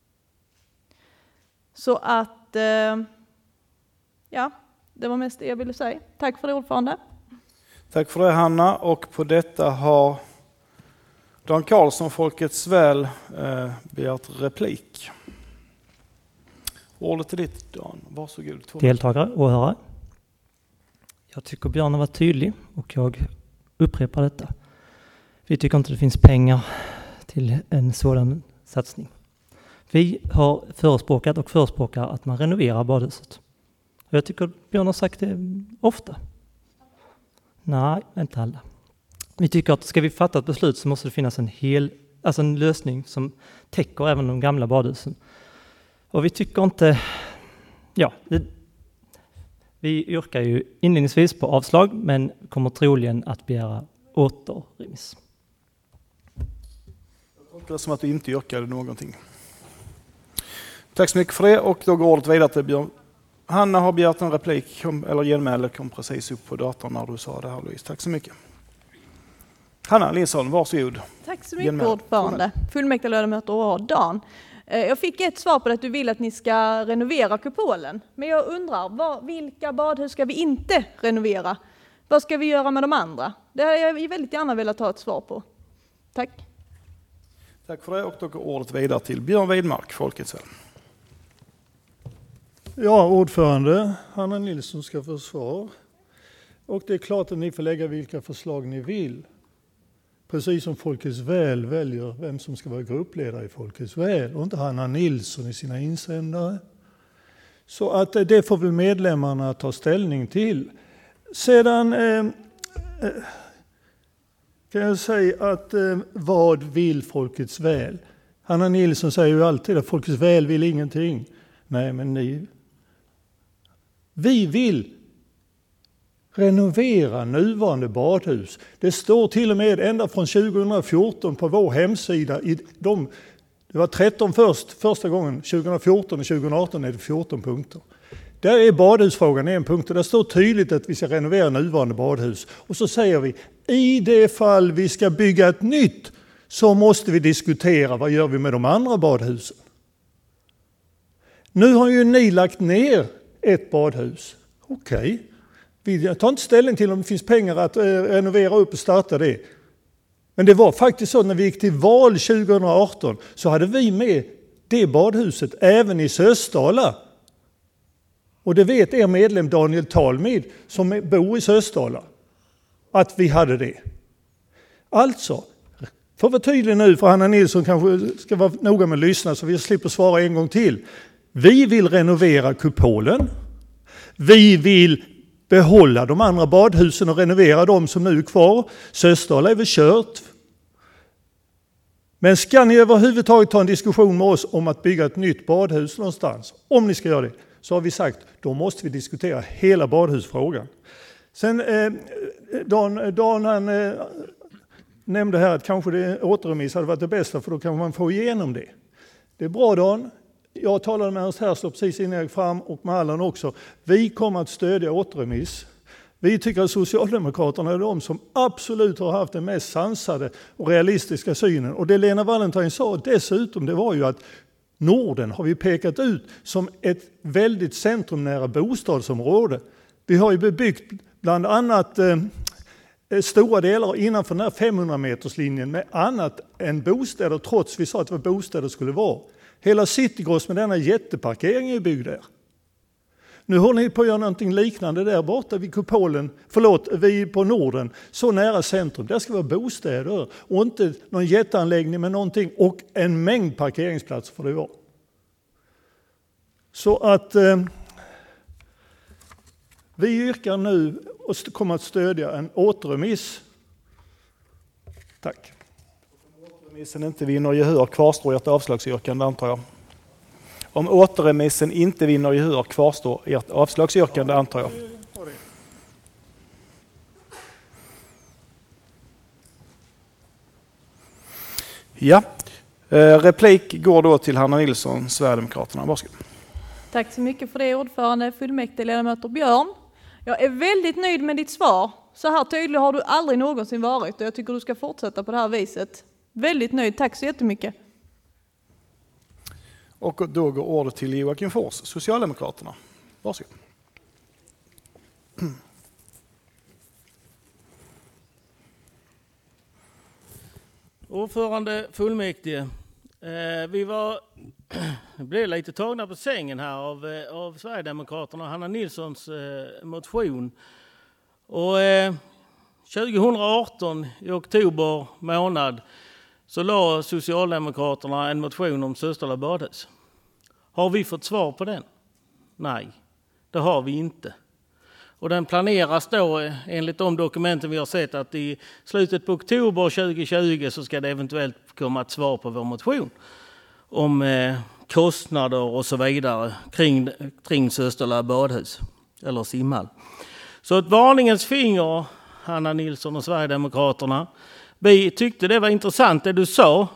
Så att, ja, det var mest det jag ville säga. Tack för det, ordförande. Tack för det, Hanna. Och på detta har Dan Karlsson, Folkets väl, eh, begärt replik. Ordet är ditt, Dan. Varsågod. Deltagare och åhörare. Jag tycker Björn har varit tydlig och jag upprepar detta. Vi tycker inte det finns pengar till en sådan satsning. Vi har förespråkat och förespråkar att man renoverar badhuset. Och jag tycker Björn har sagt det ofta. Nej, inte alla. Vi tycker att ska vi fatta ett beslut så måste det finnas en hel, alltså en lösning som täcker även de gamla badhusen. Och vi tycker inte, ja, det, vi yrkar ju inledningsvis på avslag men kommer troligen att begära återremiss. Jag tolkar det som att du inte yrkade någonting. Tack så mycket för det, och då går det vidare till Björn. Hanna har begärt en replik, eller genmäle kom precis upp på datorn när du sa det här, Louise. Tack så mycket. Hanna Nilsson, varsågod. Tack så mycket, ordförande. Fullmäktige ledamöter och Dan. Jag fick ett svar på att du vill att ni ska renovera kupolen. Men jag undrar, vad, vilka badhus ska vi inte renovera? Vad ska vi göra med de andra? Det har jag väldigt gärna velat ha ett svar på. Tack. Tack för det, och då går ordet vidare till Björn Widmark, Folkets väl. Ja, ordförande, Hanna Nilsson ska få svar. Och det är klart att ni får lägga vilka förslag ni vill. Precis som Folkets väl väljer vem som ska vara gruppledare i Folkets väl och inte Hanna Nilsson i sina insändare. Så att det får väl medlemmarna ta ställning till. Sedan eh, kan jag säga att eh, vad vill Folkets väl? Hanna Nilsson säger ju alltid att Folkets väl vill ingenting. Nej, men ni... Vi vill renovera nuvarande badhus. Det står till och med ända från tjugo fjorton på vår hemsida. I de, det var tretton först, första gången, tjugo fjorton och tjugo arton är det fjorton punkter. Där är badhusfrågan en punkt och där står tydligt att vi ska renovera nuvarande badhus. Och så säger vi, i det fall vi ska bygga ett nytt så måste vi diskutera vad gör vi med de andra badhusen. Nu har ju ni lagt ner ett badhus. Okej. Okay. Vi tar inte ställning till om det finns pengar att renovera upp och starta det. Men det var faktiskt så när vi gick till val tjugo arton så hade vi med det badhuset även i Sösdala. Och det vet er medlem Daniel Talmid som bor i Sösdala att vi hade det. Alltså, för att vara tydlig nu, för Hanna Nilsson kanske ska vara noga med att lyssna så vi slipper svara en gång till. Vi vill renovera kupolen. Vi vill behålla de andra badhusen och renovera de som nu är kvar. Sösdala är väl kört. Men ska ni överhuvudtaget ta en diskussion med oss om att bygga ett nytt badhus någonstans, om ni ska göra det, så har vi sagt då måste vi diskutera hela badhusfrågan. Sen eh, Dan, Dan han, eh, nämnde här att kanske det återremiss hade varit det bästa för då kan man få igenom det. Det är bra Dan. Jag talade med Ernst Herslop precis innan jag gick fram och med Allan också. Vi kommer att stödja återremiss. Vi tycker att Socialdemokraterna är de som absolut har haft den mest sansade och realistiska synen. Och det Lena Wallentheim sa dessutom, det var ju att Norden har vi pekat ut som ett väldigt centrumnära bostadsområde. Vi har ju bebyggt bland annat eh, stora delar innanför den här femhundra-meterslinjen med annat än bostäder, trots vi sa att det var bostäder skulle vara. Hela Citygross med denna jätteparkering är byggd där. Nu håller ni på att göra någonting liknande där borta vid kupolen, förlåt, vi på Norden, så nära centrum. Där ska vara bostäder och inte någon jätteanläggning med någonting och en mängd parkeringsplatser får det vara. Så att eh, vi yrkar nu och kommer att stödja en återremiss. Tack. Om återremissen inte vinner gehör kvarstår ett avslagsyrkande antar jag. Om återremissen inte vinner gehör kvarstår ert avslagsyrkande antar jag. Ja, eh, replik går då till Hanna Nilsson, Sverigedemokraterna. Varsågod. Tack så mycket för det ordförande, fullmäktige ledamöter Björn. Jag är väldigt nöjd med ditt svar. Så här tydlig har du aldrig någonsin varit och jag tycker du ska fortsätta på det här viset. Väldigt nöjd, tack så jättemycket. Och då går ordet till Joakim Fors, Socialdemokraterna. Varsågod. Ordförande fullmäktige, eh, vi var blev lite tagna på sängen här av, eh, av Sverigedemokraterna och Hanna Nilssons eh, motion. Och eh, tjugohundraarton i oktober månad så la Socialdemokraterna en motion om Sösdala badhus. Har vi fått svar på den? Nej, det har vi inte. Och den planeras då enligt de dokumenten vi har sett att i slutet på oktober tjugohundratjugo så ska det eventuellt komma ett svar på vår motion om eh, kostnader och så vidare kring, kring Sösdala badhus eller simhall. Så ett varningens finger, Hanna Nilsson och Sverigedemokraterna. Vi tyckte det var intressant det du sa.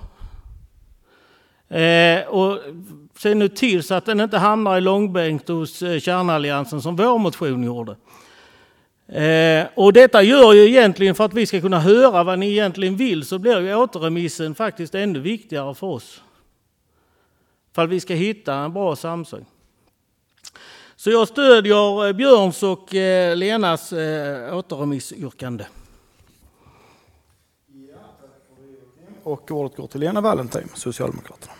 Eh, och se nu till så att den inte hamnar i långbänk hos eh, Kärnalliansen som vår motion gjorde. Eh, och detta gör ju egentligen för att vi ska kunna höra vad ni egentligen vill så blir ju återremissen faktiskt ännu viktigare för oss. För att vi ska hitta en bra samsyn. Så jag stödjer eh, Björns och eh, Lenas eh, återremissyrkande. Och ordet går till Lena Wallentheim, Socialdemokraterna.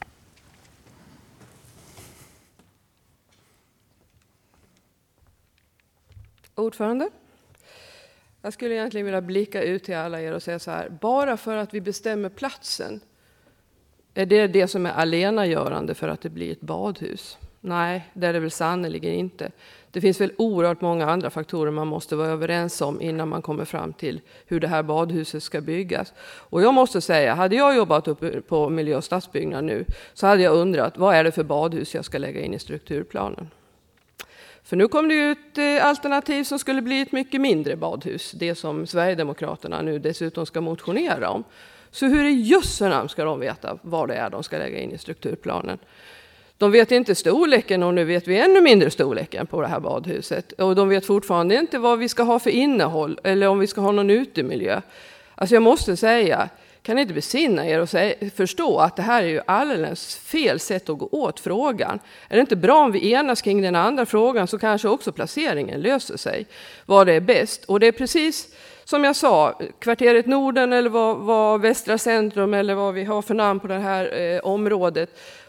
Ordförande, jag skulle egentligen vilja blicka ut till alla er och säga så här. Bara för att vi bestämmer platsen, är det det som är allenagörande för att det blir ett badhus? Nej, det är det väl sannoliken inte. Det finns väl oerhört många andra faktorer man måste vara överens om innan man kommer fram till hur det här badhuset ska byggas. Och jag måste säga, hade jag jobbat upp på miljö- och stadsbyggnad nu så hade jag undrat, vad är det för badhus jag ska lägga in i strukturplanen? För nu kom det ju ett alternativ som skulle bli ett mycket mindre badhus, det som Sverigedemokraterna nu dessutom ska motionera om. Så hur i jösse namn ska de veta vad det är de ska lägga in i strukturplanen? De vet inte storleken och nu vet vi ännu mindre storleken på det här badhuset. Och de vet fortfarande inte vad vi ska ha för innehåll eller om vi ska ha någon utemiljö. Alltså jag måste säga, kan ni inte besinna er och säga, förstå att det här är ju alldeles fel sätt att gå åt frågan. Är det inte bra om vi enas kring den andra frågan så kanske också placeringen löser sig. Vad det är bäst. Och det är precis som jag sa, kvarteret Norden eller vad, vad Västra Centrum eller vad vi har för namn på det här eh, området.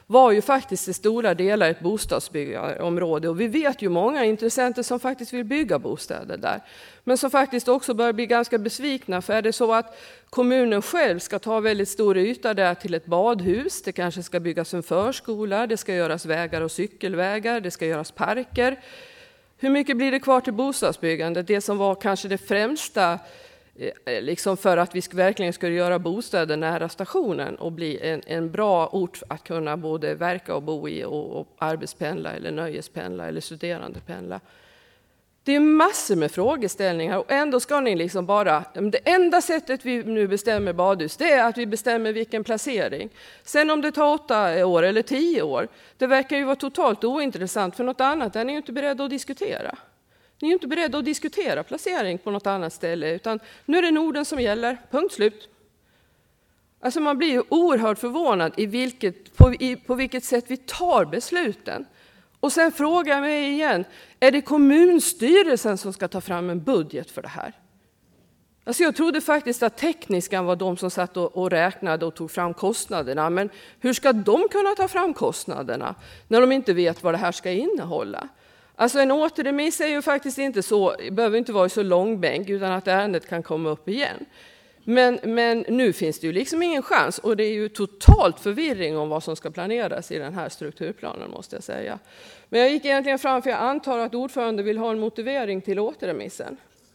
var ju faktiskt i stora delar ett bostadsbyggområde. Och vi vet ju många intressenter som faktiskt vill bygga bostäder där. Men som faktiskt också börjar bli ganska besvikna. För är det så att kommunen själv ska ta väldigt stor yta där till ett badhus, det kanske ska byggas en förskola, det ska göras vägar och cykelvägar, det ska göras parker. Hur mycket blir det kvar till bostadsbyggande? Det som var kanske det främsta liksom för att vi verkligen skulle göra bostäder nära stationen och bli en, en bra ort att kunna både verka och bo i och, och arbetspendla eller nöjespendla eller studerandependla. Det är massor med frågeställningar och ändå ska ni liksom bara, det enda sättet vi nu bestämmer badhus, det är att vi bestämmer vilken placering. Sen om det tar åtta år eller tio år, det verkar ju vara totalt ointressant, för något annat är ni ju inte beredda att diskutera. Ni är ju inte beredda att diskutera placering på något annat ställe, utan nu är det Norden som gäller, punkt slut. Alltså man blir ju oerhört förvånad i vilket, på, i, på vilket sätt vi tar besluten. Och sen frågar jag mig igen, är det kommunstyrelsen som ska ta fram en budget för det här? Alltså jag trodde faktiskt att tekniskan var de som satt och, och räknade och tog fram kostnaderna. Men hur ska de kunna ta fram kostnaderna när de inte vet vad det här ska innehålla? Alltså en återremiss är ju faktiskt inte så, behöver inte vara så långbänk utan att ärendet kan komma upp igen. Men, men nu finns det ju liksom ingen chans och det är ju totalt förvirring om vad som ska planeras i den här strukturplanen, måste jag säga. Men jag gick egentligen fram för jag antar att ordförande vill ha en motivering till återremissen.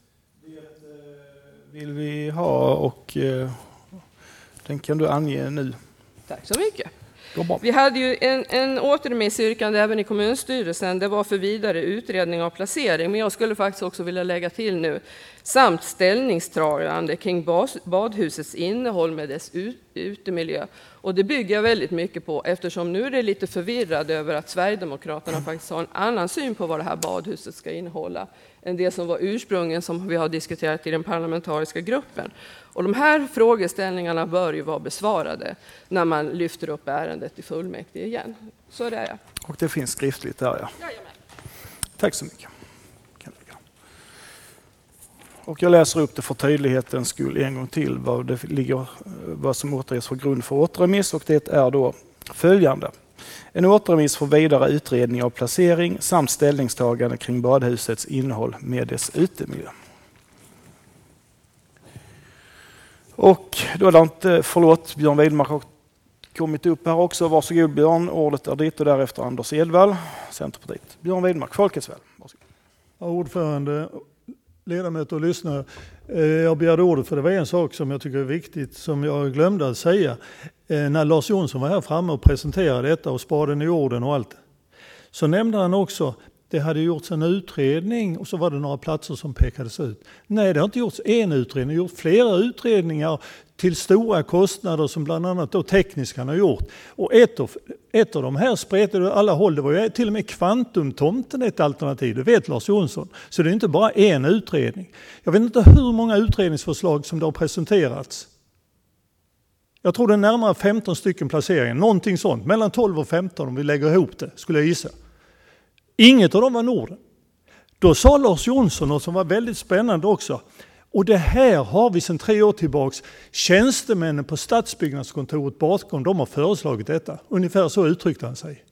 Det vill vi ha och eh, den kan du ange nu. Tack så mycket. Vi hade ju en, en återremissyrkande även i kommunstyrelsen. Det var för vidare utredning av placering. Men jag skulle faktiskt också vilja lägga till nu. Samt ställningstagande kring bas, badhusets innehåll med dess ut, utemiljö. Och det bygger jag väldigt mycket på. Eftersom nu är det lite förvirrad över att Sverigedemokraterna faktiskt har en annan syn på vad det här badhuset ska innehålla. Än det som var ursprungen som vi har diskuterat i den parlamentariska gruppen. Och de här frågeställningarna bör ju vara besvarade när man lyfter upp ärendet i fullmäktige igen. Så det är jag. Och det finns skriftligt där, ja. Jajamän. Tack så mycket. Och jag läser upp det för tydlighetens skull en gång till vad det ligger, vad som återges för grund för återremiss, och det är då följande. En återremiss för vidare utredning av placering samt ställningstagande kring badhusets innehåll med dess utemiljö. Och då är det inte, förlåt, Björn Widmark har kommit upp här också. Varsågod Björn, ordet är ditt och därefter Anders Edvall, Centerpartiet. Björn Widmark, Folkets väl. Varsågod. Ja, ordförande, ledamöter och lyssnare. Jag begärde ordet för det var en sak som jag tycker är viktigt som jag glömde att säga. När Lars Jonsson var här framme och presenterade detta och spaden i jorden och allt, så nämnde han också det hade gjorts en utredning och så var det några platser som pekades ut. Nej, det har inte gjorts en utredning, det har gjorts flera utredningar till stora kostnader som bland annat då tekniskan har gjort. Och ett av, ett av de här spretade åt alla håll, det var ju till och med kvantumtomten ett alternativ, det vet Lars Jonsson. Så det är inte bara en utredning. Jag vet inte hur många utredningsförslag som det har presenterats. Jag tror det är närmare femton stycken placeringar, någonting sånt, mellan tolv och femton om vi lägger ihop det, skulle jag gissa. Inget av dem var Norden. Då sa Lars Jonsson något som var väldigt spännande också. Och det här har vi sedan tre år tillbaks. Tjänstemännen på stadsbyggnadskontoret bakom, de har föreslagit detta. Ungefär så uttryckte han sig.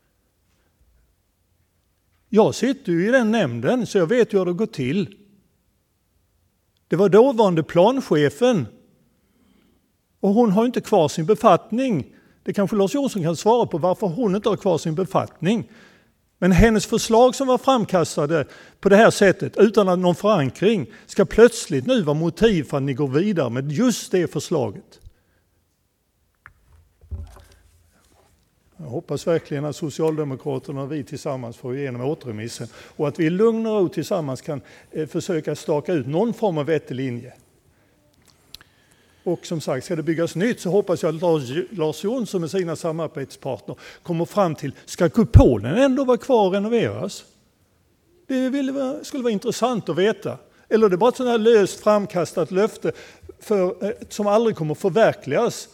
Jag sitter ju i den nämnden så jag vet hur det går till. Det var dåvarande planchefen. Och hon har inte kvar sin befattning. Det kanske Lars Jonsson kan svara på varför hon inte har kvar sin befattning. Men hennes förslag som var framkastade på det här sättet utan någon förankring ska plötsligt nu vara motiv för att ni går vidare med just det förslaget. Jag hoppas verkligen att Socialdemokraterna och vi tillsammans får igenom återremissen och att vi i lugn och ro tillsammans kan försöka staka ut någon form av vettig linje. Och som sagt, ska det byggas nytt så hoppas jag att Lars, Lars Jonsson med sina samarbetspartner kommer fram till, ska kupolen ändå vara kvar och renoveras? Det vill, skulle vara intressant att veta. Eller är det bara ett sådant här löst framkastat löfte för, som aldrig kommer förverkligas?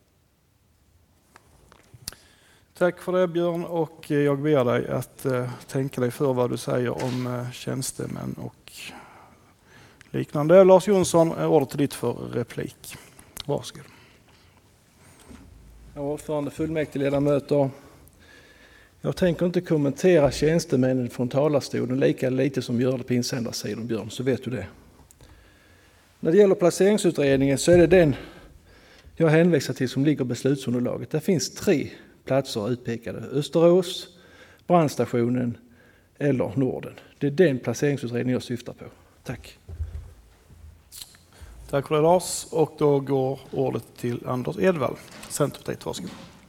Tack för det Björn, och jag ber dig att uh, tänka dig för vad du säger om uh, tjänstemän och liknande. Lars Jonsson, ordet till ditt för replik. Varsågod. Ordförande, fullmäktigeledamöter, Jag tänker inte kommentera tjänstemännen från talarstolen lika lite som gör det på insändarsidan, Björn, så vet du det. När det gäller placeringsutredningen så är det den jag hänvisar till som ligger beslutsunderlaget. Det finns tre platser utpekade. Österås, brandstationen eller Norden. Det är den placeringsutredningen jag syftar på. Tack. Tack för det, Lars. Och då går ordet till Anders Edvall, Centerpartiet. Varsågod.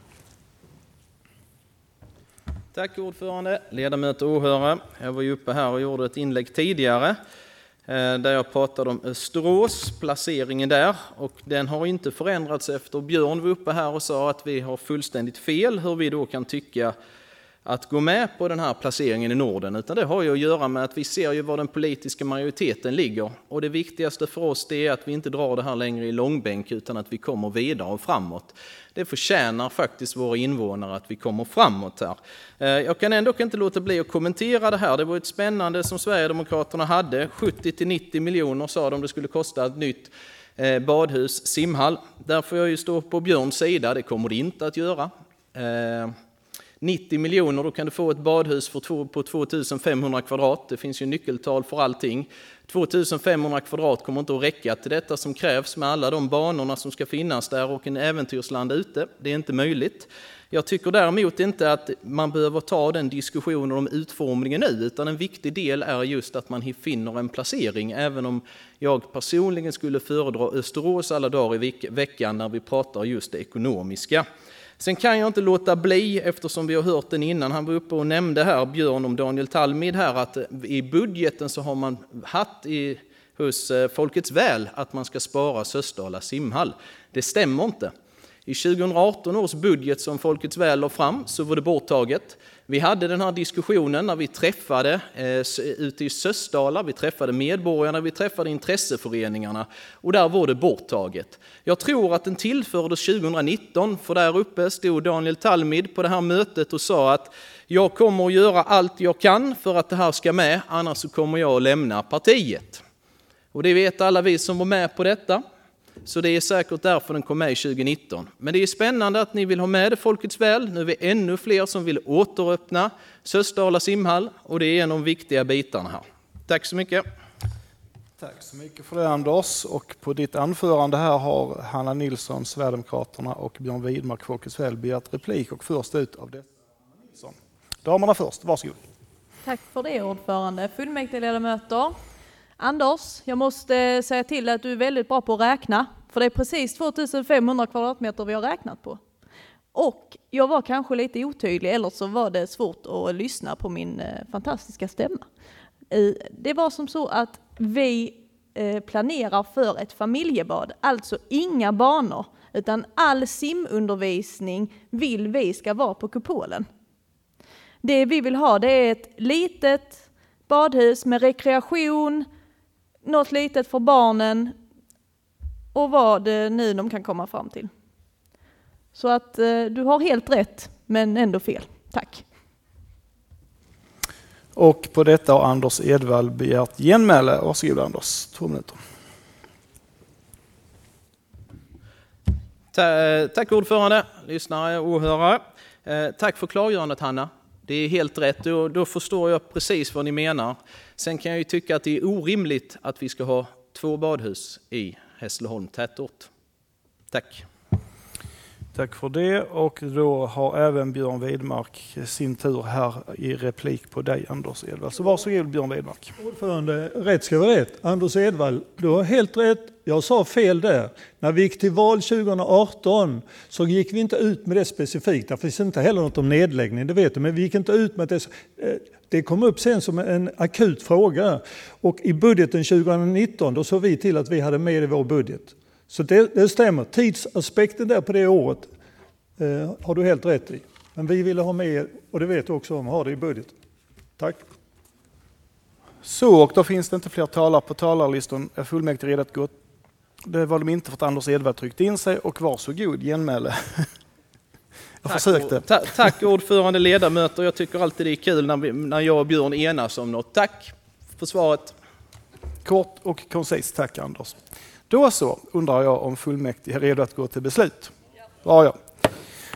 Tack ordförande, ledamöter och åhörare. Jag var ju uppe här och gjorde ett inlägg tidigare där jag pratade om Österås, placeringen där. Och den har inte förändrats efter Björn var uppe här och sa att vi har fullständigt fel hur vi då kan tycka att gå med på den här placeringen i Norden, utan det har ju att göra med att vi ser ju var den politiska majoriteten ligger. Och det viktigaste för oss det är att vi inte drar det här längre i långbänk utan att vi kommer vidare och framåt. Det förtjänar faktiskt våra invånare att vi kommer framåt här. Jag kan ändå inte låta bli att kommentera det här. Det var ett spännande som Sverigedemokraterna hade. sjuttio till nittio miljoner sa de det skulle kosta ett nytt badhus, simhall. Där får jag ju stå på Björns sida, det kommer det inte att göra. nittio miljoner, då kan du få ett badhus för två, på två tusen femhundra kvadrat. Det finns ju nyckeltal för allting. två tusen femhundra kvadrat kommer inte att räcka till detta som krävs med alla de banorna som ska finnas där och en äventyrsland ute. Det är inte möjligt. Jag tycker däremot inte att man behöver ta den diskussionen om utformningen nu, utan en viktig del är just att man finner en placering, även om jag personligen skulle föredra Österås alla dagar i veckan när vi pratar just det ekonomiska. Sen kan jag inte låta bli, eftersom vi har hört den innan, han var uppe och nämnde här, Björn om Daniel Talmid här, att i budgeten så har man haft i, hos Folkets Väl att man ska spara Sösdala simhall. Det stämmer inte. I tjugoarton års budget som Folkets Väl la fram så var det borttaget. Vi hade den här diskussionen när vi träffade eh, ute i Sösdala, vi träffade medborgarna, vi träffade intresseföreningarna och där var det borttaget. Jag tror att den tillfördes tjugonitton, för där uppe stod Daniel Talmid på det här mötet och sa att jag kommer att göra allt jag kan för att det här ska med, annars så kommer jag att lämna partiet. Och det vet alla vi som var med på detta. Så det är säkert därför den kom med i tjugonitton. Men det är spännande att ni vill ha med det Folkets Väl. Nu är vi ännu fler som vill återöppna Sösdala simhall och det är en av de viktiga bitarna här. Tack så mycket. Tack så mycket för det, Anders. Och på ditt anförande här har Hanna Nilsson, Sverigedemokraterna och Björn Widmark, Folkets Väl, begärt replik och först ut av det. Nilsson. Damerna först, varsågod. Tack för det ordförande. Fullmäktigeledamöter. Anders, jag måste säga till att du är väldigt bra på att räkna. För det är precis två tusen femhundra kvadratmeter vi har räknat på. Och jag var kanske lite otydlig, eller så var det svårt att lyssna på min fantastiska stämma. Det var som så att vi planerar för ett familjebad, alltså inga banor, utan all simundervisning vill vi ska vara på kupolen. Det vi vill ha det är ett litet badhus med rekreation, något litet för barnen och vad det nu de kan komma fram till. Så att eh, du har helt rätt, men ändå fel. Tack. Och på detta har Anders Edvall begärt genmäle. Varsågod Anders, två minuter. Tack ordförande, lyssnare och åhörare. Tack för klargörandet Hanna. Det är helt rätt och då förstår jag precis vad ni menar. Sen kan jag ju tycka att det är orimligt att vi ska ha två badhus i Hässleholm tätort. Tack. Tack för det, och då har även Björn Widmark sin tur här i replik på dig Anders Edvall. Så varsågod Björn Widmark. Ordförande, rätt ska vara rätt. Anders Edvall, du har helt rätt. Jag sa fel där. När vi gick till val tjugoarton så gick vi inte ut med det specifikt. Det finns inte heller något om nedläggning, det vet du. Men vi gick inte ut med det. Det kom upp sen som en akut fråga. Och i budgeten tjugonitton då såg vi till att vi hade med i vår budget. Så det, det stämmer. Tidsaspekten där på det året eh, har du helt rätt i. Men vi ville ha med, och det vet du också om, ha det i budget. Tack. Så, och då finns det inte fler talare på talarlistan. Är fullmäktige redan gått? Det var de inte för att Anders Edvall tryckt in sig, och varsågod genmäle. Jag tack, försökte. Ta, tack ordförande ledamöter. Jag tycker alltid det är kul när, vi, när jag och Björn enas om något. Tack för svaret. Kort och koncist, tack Anders. Då så undrar jag om fullmäktige är redo att gå till beslut. Ja, ja.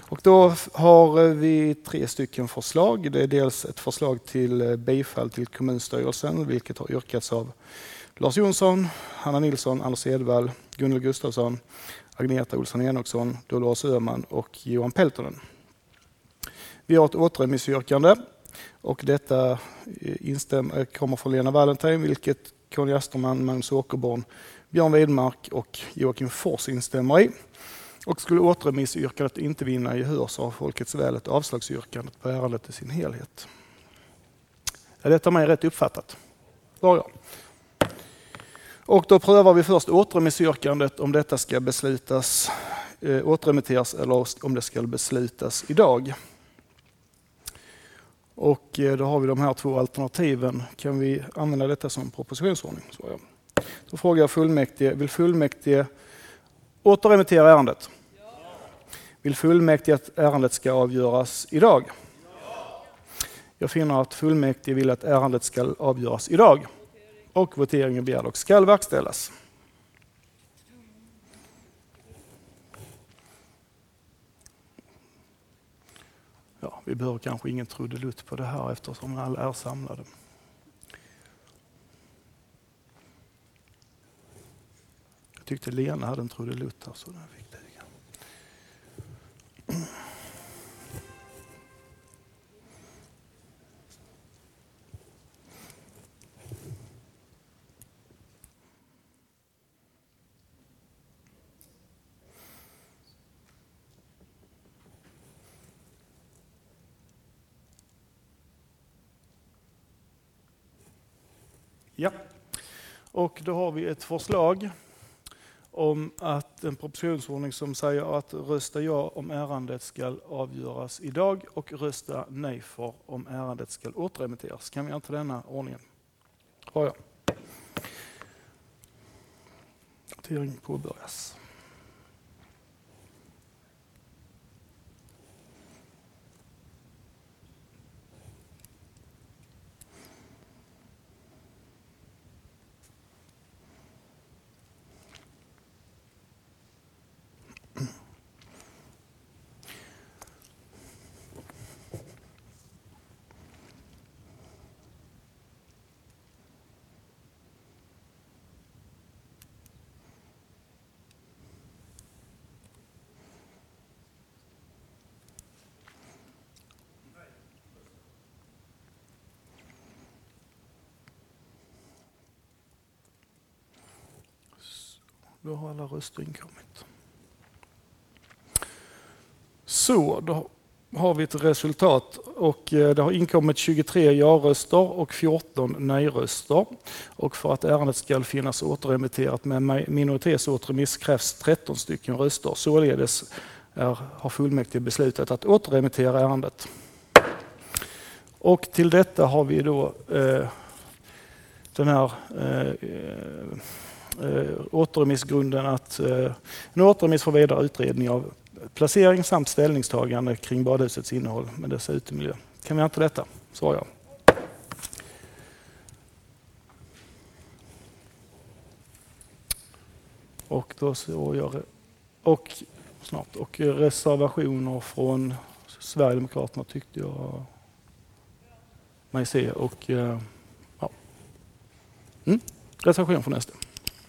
Och då har vi tre stycken förslag. Det är dels ett förslag till bifall till kommunstyrelsen, vilket har yrkats av Lars Jonsson, Hanna Nilsson, Anders Edvall, Gunnel Gustafsson, Agneta Olsson Enoksson, Dolores Öhman och Johan Peltonen. Vi har ett återremissyrkande och detta instäm- kommer från Lena Valentin, vilket Conny Asterman, Magnus Åkerborn, Björn Widmark och Joakim Fors instämmer i. Och skulle återremissyrkandet inte vinna gehör så har Folkets väl ett avslagsyrkande på ärendet i sin helhet. Är detta mig rätt uppfattat? Var jag. Och då prövar vi först återremissyrkandet om detta ska beslutas, eh, återremitteras eller om det ska beslutas idag. Och eh, då har vi de här två alternativen. Kan vi använda detta som propositionsordning? Så jag. Då frågar jag fullmäktige, vill fullmäktige återremittera ärendet? Ja. Vill fullmäktige att ärendet ska avgöras idag? Ja. Jag finner att fullmäktige vill att ärendet ska avgöras idag. Och voteringen begärd och ska verkställas. Ja, vi behöver kanske ingen trudelutt på det här eftersom alla är samlade. Jag tyckte Lena hade en trudelutt här så den fick duga. Ja, och då har vi ett förslag om att en propositionsordning som säger att rösta ja om ärendet ska avgöras idag och rösta nej för om ärendet ska återremitteras. Kan vi inte denna ordningen? Har jag. Votering påbörjas. Då har alla röster inkommit. Så, då har vi ett resultat och det har inkommit tjugotre ja-röster och fjorton nej-röster. Och för att ärendet ska finnas återremitterat med minoritetsåterremiss krävs tretton stycken röster. Således är, har fullmäktige beslutat att återremittera ärendet. Och till detta har vi då eh, den här eh, eh, återremissgrunden att eh, en återremiss får vidare utredning av placering samt ställningstagande kring badhusets innehåll med dess utemiljö. Kan vi inte detta? Svarar jag. Och då så jag och snart och reservationer från Sverigedemokraterna tyckte jag mig se och ja. Mm. Reservation från nästa.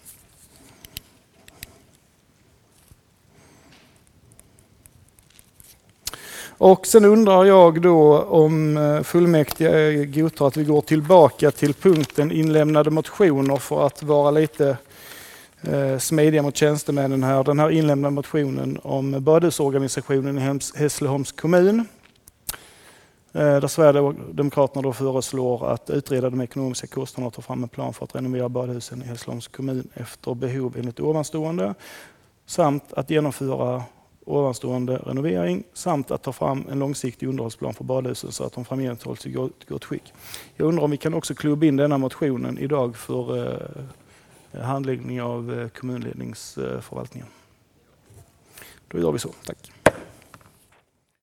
Och sen undrar jag då om fullmäktige godtar att vi går tillbaka till punkten inlämnade motioner för att vara lite eh, smidiga mot tjänstemännen här. Den här inlämnade motionen om badhusorganisationen i Hässleholms kommun. Eh, där Sverigedemokraterna då föreslår att utreda de ekonomiska kostnaderna och ta fram en plan för att renovera badhusen i Hässleholms kommun efter behov enligt ovanstående. Samt att genomföra ovanstående renovering samt att ta fram en långsiktig underhållsplan för badhusen så att de framgent hålls i gott, gott skick. Jag undrar om vi kan också klubba in denna motionen idag för eh, handläggning av eh, kommunledningsförvaltningen. Då gör vi så. Tack.